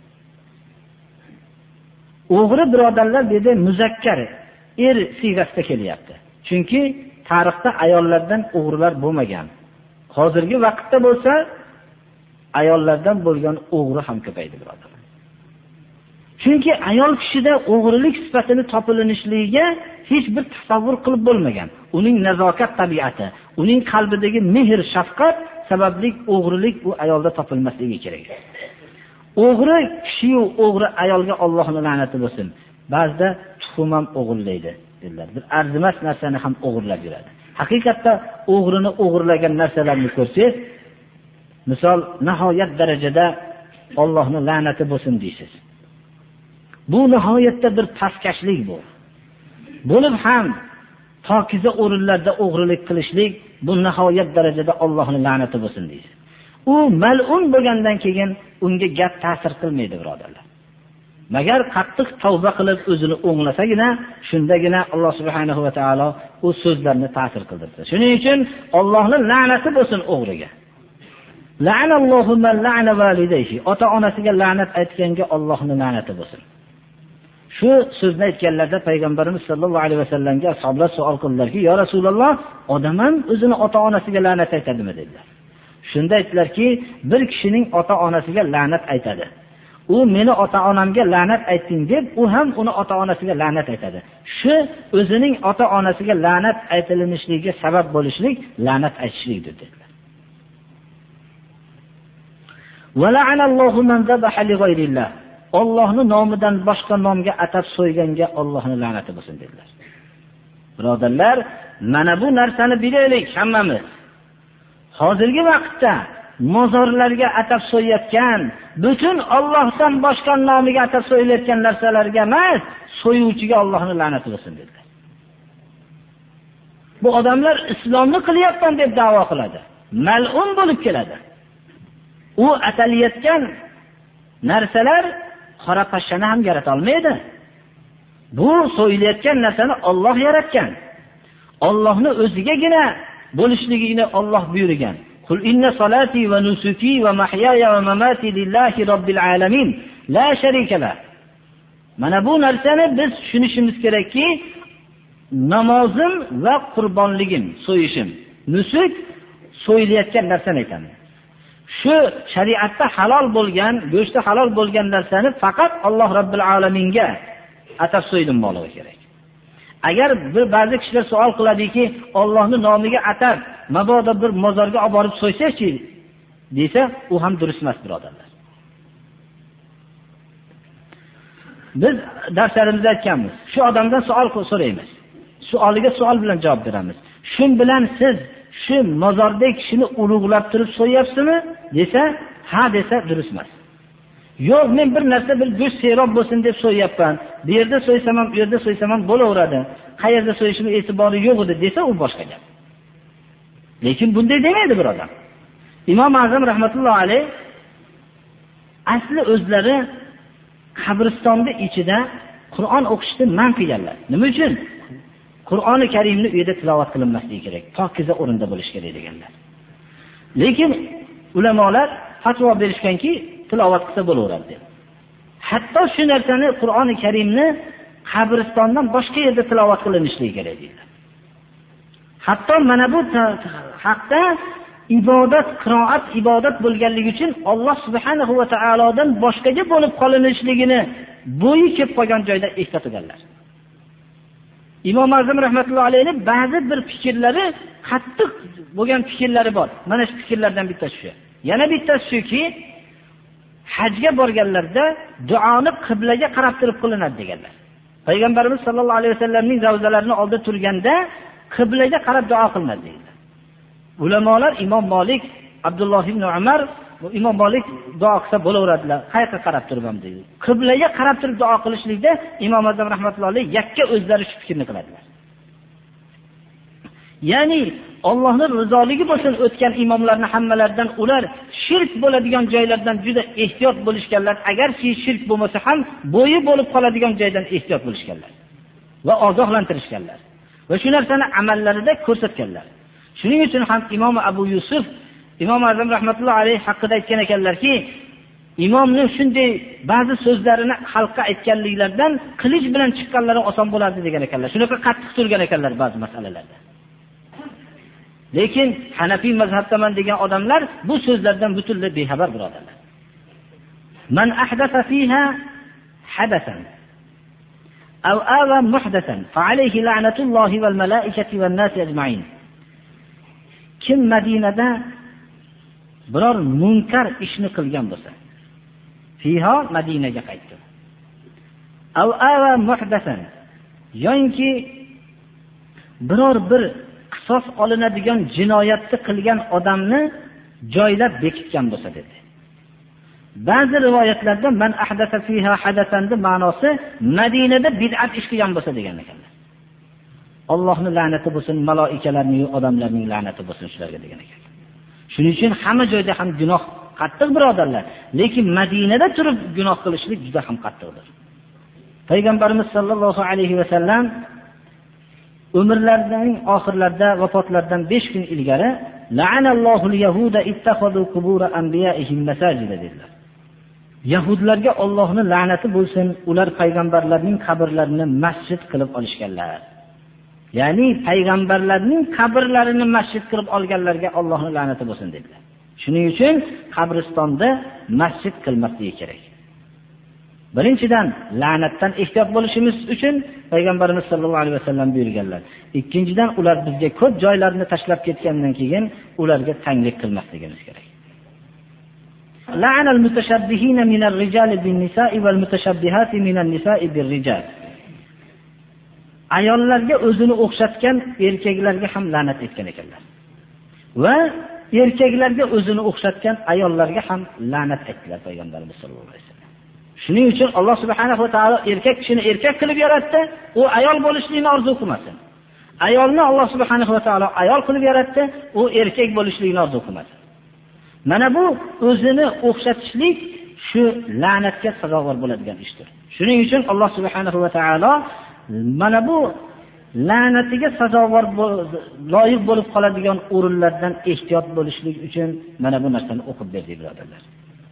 O'g'ri birodarlar dedi muzakkar, er sigasida kelyapti. Chunki tarixda ayollardan o'g'rilar bo'lmagan. Hozirgi vaqtda bo'lsa ayollardan bo'lgan o'g'ri ham ko'paydi, birodarlar. Chunki ayol kishida o'g'rilik sifatini topilinishligiga hech bir tasavvur qilib bo'lmagan. Uning nazokat tabiati, uning qalbidagi mehr, shafqat sababli o'g'rilik bu ayolda topilmasligi kerak. O'g'ri kishi-yu o'g'ri ayolga Allohning la'nati bo'lsin. Ba'zida tuxum ham o'g'irlaydi dedilar. Bir arzimas narsani ham o'g'irlab yuradi. Haqiqatda o'g'rini o'g'irlagan narsalarni ko'rsangiz, misol nihoyat darajada Allohning la'nati bo'lsin deysiz. Bu nihoyatda bir pastkashlik bu. Bo'lib ham pokiza o'rinlarda o'g'rilik qilishlik bu nihoyat darajada Allohning la'nati bo'lsin deysiz. U mal'un bo'lgandan keyin unga gap ta'sir qilmaydi, birodarlar. Magar qattiq tavba qilib o'zini o'nglasagina, shundagina Alloh subhanahu va taolo u so'zlarni ta'sir qildirdi. Shuning uchun Allohning la'nati bo'lsin o'g'riga. La'anallohu man la'ana validayhi. Ota-onasiga la'nat aytganga Allohning la'nati bo'lsin. Shu so'zni aytganlarda payg'ambarimiz sollallohu alayhi vasallamga ashablar savol qildilarki, "Ya Rasululloh, odam ham o'zini ota-onasiga la'nat aytadimi?" dedilar. Shunda aytdilarki, bir kishining ota-onasiga la'nat aytadi. U meni ota-onamga la'nat aytding deb, u ham uni ota-onasiga la'nat aytadi. Shu o'zining ota-onasiga la'nat aytilinishligiga sabab bo'lishlik la'nat aytishlikdir dedilar. Va la'anallohu man zabaha li g'ayrillah. Allohning nomidan boshqa nomga atab so'yganga Allohning la'nati bo'lsin dedilar. Birodarlar, mana bu narsani bilaylik hammamiz. Hozirgi vaqtda mozorlarga atab so'yayotgan, butun Allohdan boshqa nomiga atab so'yilayotgan narsalarga emas, so'yuvchiga Allohning la'nati bo'lsin dedilar. Bu odamlar islomni qilyapman deb da'vo qiladi. Mal'un bo'lib keladi. U atalayotgan narsalar qora pashshani ham yarata olmaydi. Bu so'yilayotgan narsani Alloh yaratgan. Allohning o'zigagina bo'lishligini Alloh buyurgan. Qul inna salati va nusuki va mahyaya va mamati lillahi robbil alamin la sharika la. Mana bu narsani biz tushunishimiz kerakki, namozim va qurbonligim, so'yishim, nusuk so'yilayotgan narsani aytamiz. Shu shariatda halol bo'lgan, go'shti halol bo'lgan narsani faqat Alloh robbil alaminga atab so'yilinmoqligi kerak. Agar bir ba'zi kishilar savol qiladiki, Allohning nomiga atab mabodo bir mozorga olib borib so'ysa-chi desa, u ham durust emas, birodarlar. Biz darslarimizda aytganmiz, shu odamdan savol so'raymiz. Savoliga savol bilan javob beramiz. Shun bilan siz shu mozordagi kishini ulug'lab turib so'yapsizmi desa, ha desa durust emas. Yo'q, men bir narsa bir go'sht serob bo'lsin deb so'yapman. Bu yerda so'ysam ham, bu yerda so'ysam ham bo'laveradi. Qayerda so'yishimning e'tibori yo'q edi desa, u boshqa gap. Lekin bunday demaydi birodar. Imom Azam rahmatullohi alayh asli o'zlari qabristonning ichida Qur'on o'qishni man qilganlar. Nima uchun? Qur'oni Karimni uyda tilovat qilinmasligi kerak, pokiza o'rinda bo'lish kerak deganlar. Lekin ulamolar fatvo berishganki, tilovat qilsa bo'laveradi deb. Hatto shu narsani Qur'oni Karimni qabristondan boshqa yerda tilovat qilinishligi kerak deydi. Hatto mana bu haqda ibodat, qiroat ibodat bo'lganligi uchun Alloh subhanahu va taolodan boshqaga bo'lib qolinishligini bo'yi kelib qolgan joyda eslatganlar. Imom Azam rahmatullohi alayhi ba'zi bir fikrlari qattiq bo'lgan fikrlari bor. Mana shu fikrlardan bittasi shu. Yana bittasi shuki, hajga borganlarda duoni qiblaga qarab turib qilinadi deganlar. Payg'ambarimiz sollallohu alayhi vasallamning zavzalarini oldida turganda qiblaga qarab duo qilinadi deydi. Ulamolar Imom Malik, Abdulloh ibn Umar, Imom Malik duo qilsa bo'laveradilar. Qayerga qarab turib ham deydi. Qiblaga qarab turib duo qilishlikda Imom Azam rahmatullohi alayhi yakka o'zlari shu fikrni qiladilar. Ya'ni Allohning rizoligi bo'lsin o'tgan imomlarning hammalaridan ular shirk bo'ladigan joylardan juda ehtiyot bo'lishganlar. Agarki shirk bo'lmasa ham bo'yi bo'lib qoladigan joydan ehtiyot bo'lishganlar va ogohlantirishganlar. Va shu narsani amallarida ko'rsatganlar. Shuning uchun ham Imom Abu Yusuf, Imom Azam rahmatullohi alayhi haqida aytgan ekanlarki, imomning shunday ba'zi so'zlarini xalqqa aytganliklaridan qilich bilan chiqqanlari oson bo'lardi degan ekanlar. Shunaqa qattiq turgan ekanlar ba'zi masalalarda. Lekin Hanafiy mazhabdaman degan odamlar bu so'zlardan butunlay bexabar birodarlar. Man ahdatha fiha hadathan aw awa muhdathan fa alayhi la'natullohi wal malaikati wan nas ajma'in. Kim Madinada biror munkar ishni qilgan bo'lsa, fiha Madinaga qaytdi. Aw awa muhdathan, yoki biror bir qisos olinadigan jinoyatni qilgan odamni joylab bekitgan bo'lsa dedi. Ba'zi rivoyatlarda man ahdatha fiha hadathanning ma'nosi Madinada bid'at ish qilgan bo'lsa degan ekanlar. Allohning la'nati bo'lsin, malaikalarning, odamlarning la'nati bo'lsin shularga degan ekan. Shuning uchun hamma joyda ham gunoh qattiq birodarlar, lekin Madinada turib gunoh qilishlik juda ham qattiqdir. Payg'ambarimiz sollallohu alayhi va sallam umrlarining oxirlarida, vafotlaridan besh kun ilgari la'anallohul yahuda ittakhadu qubur anbiya'ihim masajida dedilar. Yahudlarga Allohning la'nati bo'lsin, ular payg'ambarlarning qabrlarini masjid qilib olishganlar. Ya'ni payg'ambarlarning qabrlarini masjid qilib olganlarga Allohning la'nati bo'lsin dedilar. Shuning uchun qabristonda masjid qilmasligi kerak. Birinchidan la'natdan ehtiyot bo'lishimiz uchun payg'ambarimiz sollallohu alayhi vasallam buyurganlar. Ikkinchidan ular bizga ko'p joylarni tashlab ketgandan keyin ularga tanglik qilmasligimiz kerak. La'anal mutashabbihina minar rijali bin nisa'i wal mutashabbihati minan nisa'i bir rijal. Ayollarga o'zini o'xshatgan erkaklarga ham la'nat etgan ekanlar. Va erkaklarga o'zini o'xshatgan ayollarga ham la'nat etdilar payg'ambarimiz sollallohu alayhi vasallam. Shuning uchun Alloh subhanahu va taolo erkak kishini erkak qilib yaratdi, u ayol bo'lishlikni orzu qilmasin. Ayolni Alloh subhanahu va taolo ayol qilib yaratdi, u erkak bo'lishlikni orzu qilmasin. Mana bu o'zini o'xshatishlik shu la'natga sazovor bo'ladigan ishdir. Shuning uchun Alloh subhanahu va taolo mana bu la'natiga sazovor loyiq bo'lib qoladigan o'rinlardan ehtiyot bo'lishlik uchun mana bu narsani o'qib berdi, birodarlar.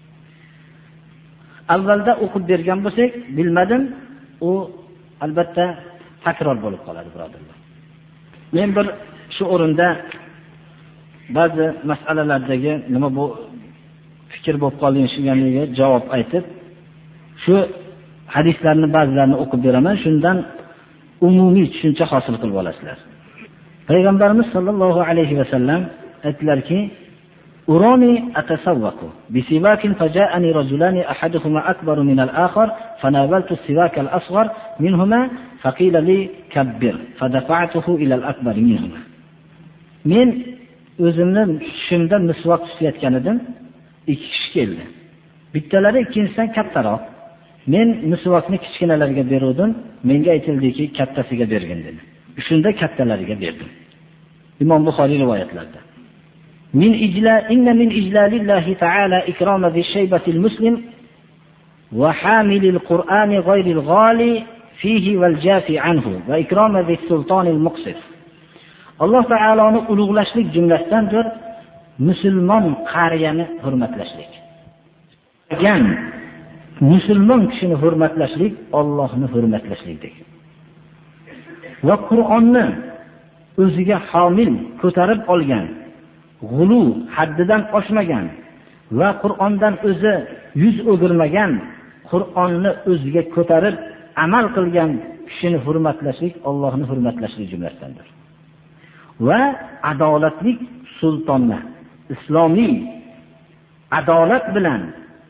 Avvalda o'qib bergan bo'lsak, bilmadim, u albatta takror bo'lib qoladi, birodarlar. Men bir shu o'rinda ba'zi masalalardagi nima bu fikr bo'lib qolganiga javob aytib, shu hadislarni ba'zilarini o'qib beraman, shundan umumiy tushuncha hosil qilib olasizlar. Payg'ambarimiz sollallohu alayhi va sallam aytdilarki: "Urani atasawwaqu bi siwakin faja'ani rajulani ahaduhuma akbaru min al-akhar fanabaltu as-siwaka al-asghar minhuma faqila li kabbir fadafa'tuhu ila al-akbar minhuma." Men o'zimni tushimda misvoq tutayotgan edim, ikki kishi keldi. Bittalari ikkinchisidan kattaroq. Men misvoqni kichkinalarga berdim, menga aytildiki, kattasiga bergin dedi. Shunda kattalariga berdim. Imom Buxoriy rivoyatlarida. Min ijla inna min ijlalillahi ta'ala ikrama bi shaybatil muslim wa hamilil qur'ani ghayril ghali fihi wal jafi anhu va ikrama bis sultonil muqsit. Alloh taoloning ulug'lashlik jumlasidandir musulmon qariyani hurmatlashlik. Gan musulmon kishini hurmatlashlik Allohni hurmatlashlikdir. Va Qur'onni o'ziga homil ko'tarib olgan, g'ulu haddidan oshmagan va Qur'ondan o'zi yuz o'girmagan, Qur'onni o'ziga ko'tarib amal qilgan kishini hurmatlashlik Allohni hurmatlashlik jumlasidandir. Va adolatli sultonni, islomiy adolat bilan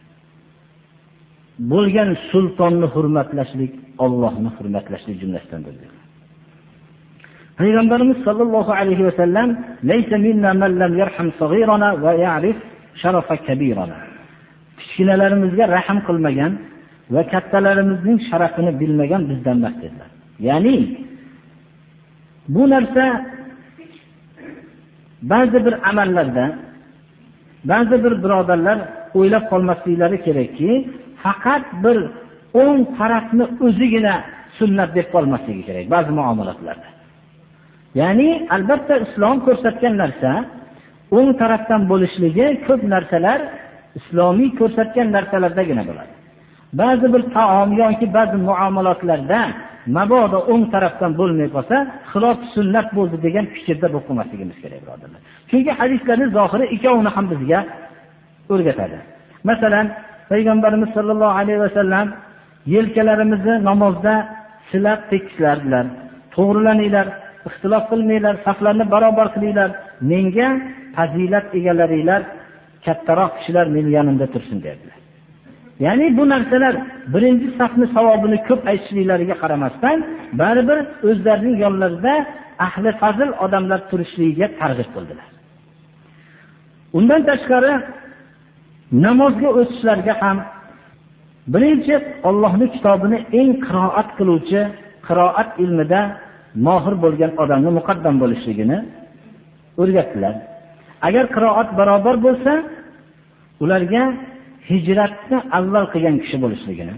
bo'lgan sultonni hurmatlashlik Allohni hurmatlashlik jumlasidandir. Payg'ambarimiz sollallohu alayhi va sallam: "Laysa minna man lam yarham saghirana va ya'rif sharafa kabirana." Kichkinalarimizga rahim qilmagan va kattalarimizning sharafini bilmagan bizdan emas dedilar. Ya'ni bu narsa ba'zi bir amallarda ba'zi bir birodarlar o'ylab qolmasliklari kerakki, faqat bir o'ng tarafni o'zigina sunnat deb qolmasligi kerak ba'zi muomalatlarda. Ya'ni albatta islom ko'rsatgan narsa o'ng tarafdan bo'lishligi ko'p narsalar islomiy ko'rsatgan narsalardagina bo'ladi. Ba'zi bir taom yoki ba'zi muomalatlarda mabodo o'ng tarafdan bo'lmay qolsa, xilof sunnat bo'ldi degan fikrda bo'lib qolmasligimiz kerak, birodarlar. Chunki hadislarning zohiri ikkovini ham bizga o'rgatadi. Masalan, payg'ambarimiz sollallohu alayhi vasallam yelkalarimizni namozda silab tekislardilar. To'g'rilaninglar, ixtilof qilmanglar, saflarni barobar qilinglar. Menga fazilat egalaringlar, kattaroq kishilar mening yonimda tursin dedilar. Ya'ni bu narsalar birinchi safni savobini ko'p aytishliklariga qaramasdan, baribir o'zlarining yonlarida ahli fazil odamlar turishligiga targ'ib qildilar. Undan tashqari namozga o'tishlarga ham birinchi Allohning kitobini eng qiroat qiluvchi, qiroat ilmida mohir bo'lgan odamni muqaddam bo'lishligini o'rgatdilar. Agar qiroat barobar bo'lsa, ularga hijratni avval qilgan kishi bo'lishligini,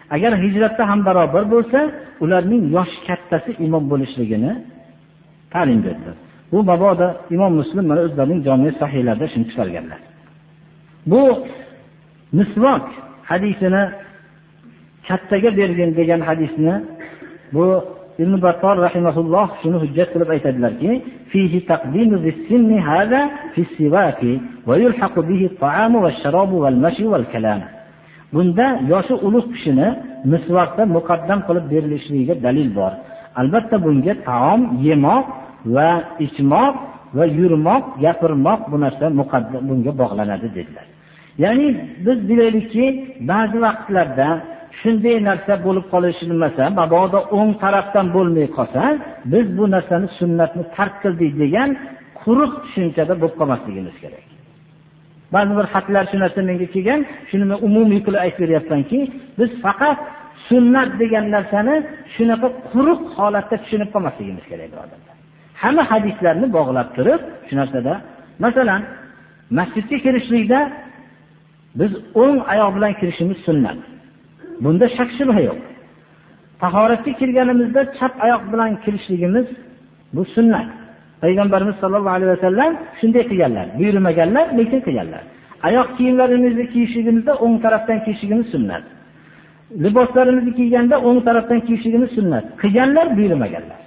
Agar hijratda ham barobar bo'lsa, ularning yoshi kattasi imom bo'lishligini ta'lim berdi. Bu mabodo Imom Muslim mana o'zlarining jami sahihlarida shuni chiqarganlar. Bu misvok hadisini kattaga bergan degan hadisni bu Ibn Battor rahimahulloh shuni hujjat qilib aytadilarki, fihi taqdimu lis-sinni hada fi siwaki va yulhaqu bihi at-ta'amu wash-sharabu wal-mashi wal-kalam. Bunda yoshi ulug' kishini misvokda muqaddam qilib berilishligiga dalil bor. Albatta bunga taom, yemoq va ichmoq va yurmoq, gapirmoq bu narsa muqaddam bunga bog'lanadi dedilar. Ya'ni biz bilaylikki, ba'zi vaqtlarda shunday narsa bo'lib qolishi nimasa, mabodo o'ng tarafdan bo'lmay qolsa, biz bu narsani sunnatni tark qildik degan quruq tushunchada bo'lib qolmasligimiz kerak. Ba'zi bir xatlar shu narsa menga kelgan, shuni men umumiy qilib aytib beryapmanki, biz faqat sunnat degan narsani shunaqa quruq holatda tushunib qolmasligimiz kerak birodarlar. Hamma hadislarni bog'lab turib, shu narsada, masalan, masjidga kirishlikda biz o'ng oyoq bilan kirishimiz sunnat. Bunda shak shubha yo'q. Tahoratga kirganimizda chap oyoq bilan kirishligimiz bu sunnat. Payg'ambarimiz sollallohu alayhi vasallam shunday qilganlar, buyurmaganlar, lekin qilganlar. Oyoq kiyimlarimizni kiyishligimizda o'ng tarafdan kiyishligimiz sunnat. Liboslarimizni kiyganda o'ng tarafdan kiyishligimiz sunnat. Qilganlar, buyurmaganlar.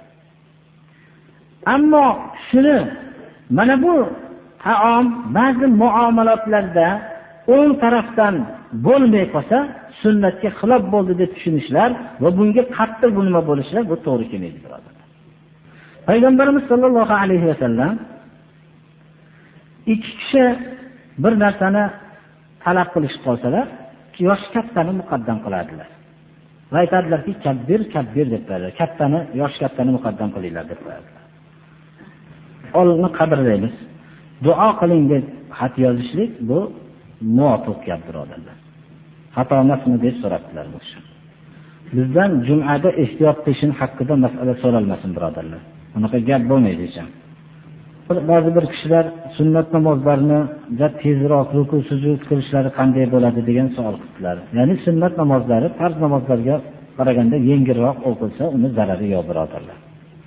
Ammo shuni mana bu taom ba'zi muomalotlarda o'ng tarafdan bo'lmay qolsa, sunnatga xilof bo'ldi deb tushunishlar va bunga qattiq bu nima bo'lishlar bu to'g'ri kelmaydi birodarlar. Payg'ambarimiz sollallohu alayhi vasallam ikki kishi bir narsani talab qilishib qolsalar, yosh kattani muqaddam qiladilar. Va aytadilarki, kabbir, kabbir deb qo'yadilar. Kattani, yosh kattani muqaddam qilinglar deb qo'yadilar. Olni qadrlaymiz. Duo qiling deb xat yozishlik bu muvofiq gap birodarlar. Xato emasmi deb so'rabdilar bu kishi. Bizdan jumada ehtiyot qilishing haqida masala so'ralmasin birodarlar. Unaqa gap bo'lmaydi hecham. Ba'zi bir kishilar sunnat namozlarini ja tezroq ruku sujud qilishlari qanday bo'ladi degan savol qildilar. Ya'ni sunnat namozlari farz namozlarga qaraganda yengilroq o'qilsa, uni zarari yo'q birodarlar.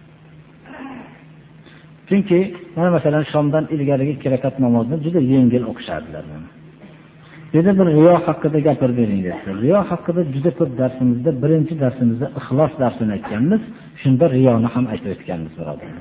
Chunki mana masalan Shomdan ilgarigi ikki rakat namozni juda yengil o'qishardilar. Dedi bir riyo haqida gapirib bering dedilar. Riyo haqida juda ko'p darsimizda, birinchi darsimizda ixlos darsini aytganmiz. Shunda riyoni ham aytib o'tganmiz birodarlar.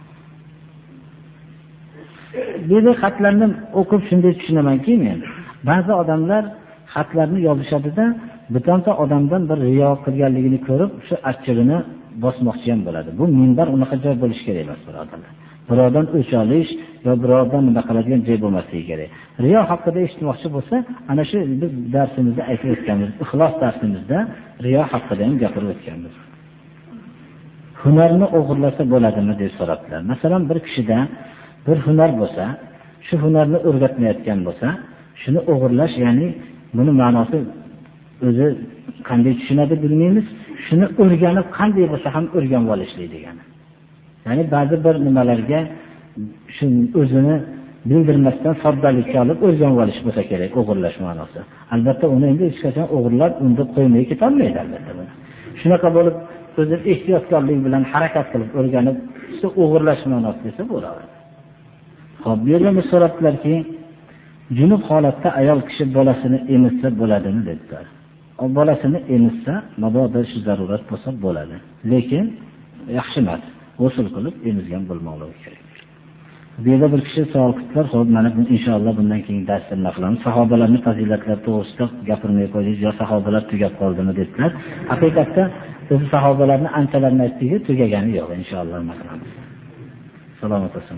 Dedi xatlarni o'qib shunday tushunamanki, men ba'zi odamlar xatlarni yozishadida, bitonta odamdan bir riyo qilganligini ko'rib, shu achchig'ini bosmoqchi ham bo'ladi. Bu minbar unaqa joy bo'lish kerak emas birodarlar. Birodan o'ch olish va birodan nima qiladigan joy bo'lmasligi kerak. Riyo haqida eshitmoqchi bo'lsa, ana shu biz darsimizda aytib o'tganmiz, ixlos darsimizda riyo haqida ham gapirib o'tganmiz. Hunarni o'g'irlasa bo'ladimi deb so'rabdilar. Masalan, bir kishida bir hunar bo'lsa, shu hunarni o'rgatmayotgan bo'lsa, shuni o'g'irlash, ya'ni buni ma'nosi o'zi qanday tushunadi bilmaymiz. Shuni o'rganib qanday bo'lsa ham o'rganib olishlik degani. Ya'ni ba'zi bir nimalarga shu o'zini bildirmasdan soddalikka olib o'rganib olish bo'lsa kerak, o'g'irlash ma'nosi. Albatta uni endi hech qachon o'g'irlab unda qo'ymay ketolmaydi albatta buni. Shunaqa bo'lib o'zi ehtiyotkorlik bilan harakat qilib o'rganib, shu o'g'irlash ma'nosi desa bo'ladi. Xo'p, bu yerda so'rabdilarki, junub holatda ayol kishi bolasini emizsa bo'ladimi dedilar. O bolasini emizsa, mabodo shu zarurat bo'lsa bo'ladi. Lekin yaxshi emas. G'usl qilib emizgan bo'lmoqligi kerak. Bu yerda bir kishi savol qildilar, xo'p, mana inshaalloh bundan keyin darsda nima qilamiz? Sahobalarning fazilatlari to'g'risida gapirmay qo'ydik, yo sahobalar tugab qoldimi dedilar. Haqiqatda o'zi sahobalarni anchalarini aytdiki, tugagani yo'q, inshaalloh nima qilamiz. Salomat bo'lsin.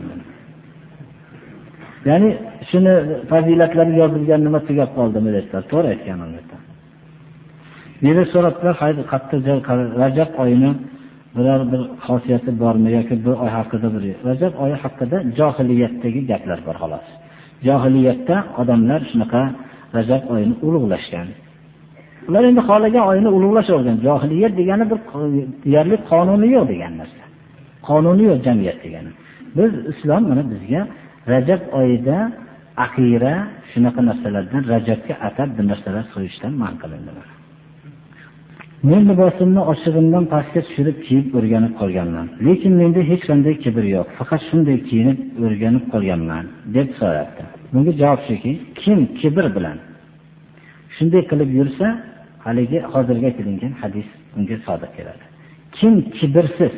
Ya'ni shuni fazilatlari yozilgan nima tugab qoldimi dedilar. To'g'ri aytgan albatta. Meni so'rabdilar, haydi qattiq Rajab oyini biror bir xosiyati bormi yoki bu oy haqida bir Rajab oyi haqida johiliyatdagi gaplar bor xolos. Johiliyatda odamlar shunaqa Rajab oyini ulug'lashgan. Ular endi xohlagan oyini ulug'lashavergan. Johiliyat degani bir deyarli qonuni yo'q degan narsa. Qonuni yo'q jamiyat degani. Biz islom mana bizga Rajab oyida aqira shunaqa narsalardan Rajabga atab bir narsalar so'yishdan man qilindi. Men libosimni ochig'imdan pastga tushirib kiyib o'rganib qolganman. Lekin menda hech qanday kibr yo'q. Faqat shunday kiyinib o'rganib qolganman deb so'radi. Bunga javob shuki, kim kibr bilan shunday qilib yursa, haligi hozirga aytilgan hadis unga sodiq keladi. Kim kibrsiz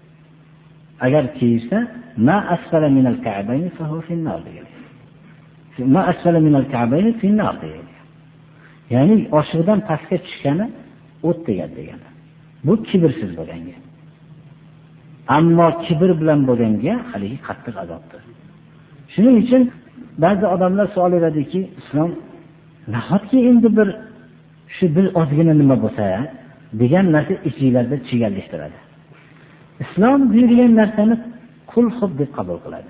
agar kiysa, ma asfala min al-ka'bayn fa huwa fi an-nar degan. Ma asfala min al-ka'bayn fi an-nar degan. Ya'ni oshiqdan pastga tushgani o't degan degani. Bu kibrsiz bo'lganga. Ammo kibr bilan bo'lganga haligi qattiq azobdir. Shuning uchun ba'zi odamlar savol beradiki, islom nahotki endi bir shu bir ozgina nima bo'lsa degan narsa ichingizda chigalliktiradi. Islom buyurgan narsani qul xub deb qabul qiladi.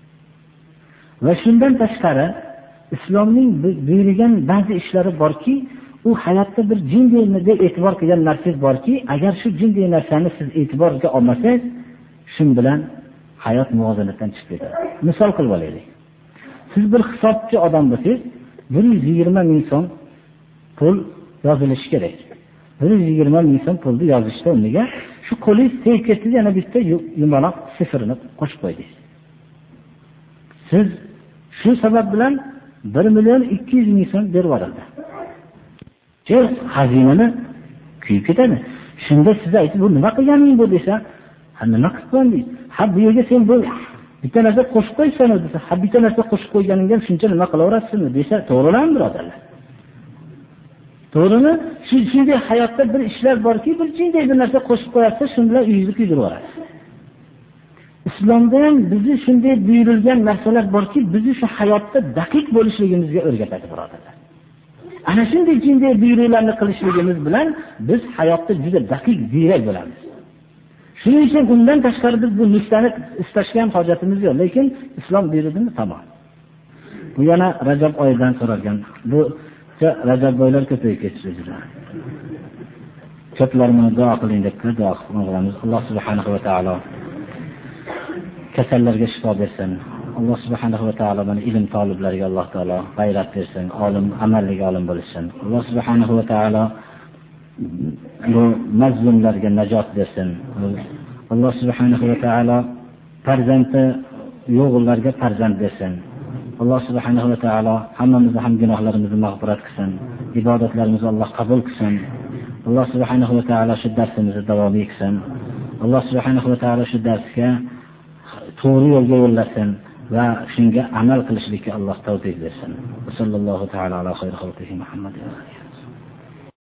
Va shundan tashqari islomning buyurgan ba'zi ishlari borki, u hayotda bir jindeyga e'tibor qilgan narsangiz borki, agar shu jinday narsani siz e'tiborga olmasangiz, shun bilan hayot muvozanatdan chiqib ketadi. Misol qilib olaylik. Siz bir hisobchi odam bo'lsangiz, bir yuz yigirma ming so'm pul yozilishi kerak. bir yuz yigirma ming so'm pulni yozishda o'rniga shu qo'lingiz tegib ketdi, yana bitta yumaloq sifirni qo'shib qo'ydingiz. Siz shu sabab bilan bir million ikki yuz ming so'm berib yuborildi. Siz xazinani kuyib ketadi. Shunda siz aytib, bu nima qilganing bu desa, ha nima qilgan deysiz? Ha bu yerga sen bu bitta narsa qo'shib qo'ysan desa, ha bitta narsa qo'shib qo'yganingdan shuncha nima qilaverasizmi desa, to'g'rilarmi birodarlar? To'g'rimi? Shu shunday hayotda bir ishlar borki, bir jinday bir narsa qo'shib qo'yasiz, shun bilan uyingizni kuydirib yuborasiz. Islomda ham bizni shunday buyurilgan narsalar borki, bizni shu hayotda daqiq bo'lishligimizga o'rgatadi birodarlar. Ana shunday jinday buyruqlarni qilishligimiz bilan biz hayotda juda daqiq ziyrak bo'lamiz. Shuning uchun undan tashqari biz bu nuqtani istashgan hojatimiz yo'q, lekin islom buyurdimi tamom. Bu yana Rajab oyidan so'ralgan. Bu Rajab oylar ko'payib ketdi. Ko'plarni duo qiling deb duo qilamiz. Alloh subhanahu va taolo kasallarga shifo bersin. Alloh subhanahu va taolo mana ilm toliblariga Alloh taolo g'ayrat bersin, olim, amalli olim bo'lsin. Alloh subhanahu va taolo bu mazlumlarga najot bersin. Alloh subhanahu va taolo farzandi yo'g'larga farzand bersin. Alloh subhanahu va taolo hammamizni ham gunohlarimizni mag'firat qilsin. Ibodatlarimizni Alloh qabul qilsin. Alloh subhanahu va taolo shu darsimizni davom etsin. Alloh subhanahu va taolo shu darsga to'g'ri yo'lga yo'llasin va shunga amal qilishlikka Alloh tavfiq bersin. Sallallohu taala ala xayri xalqihi Muhammad.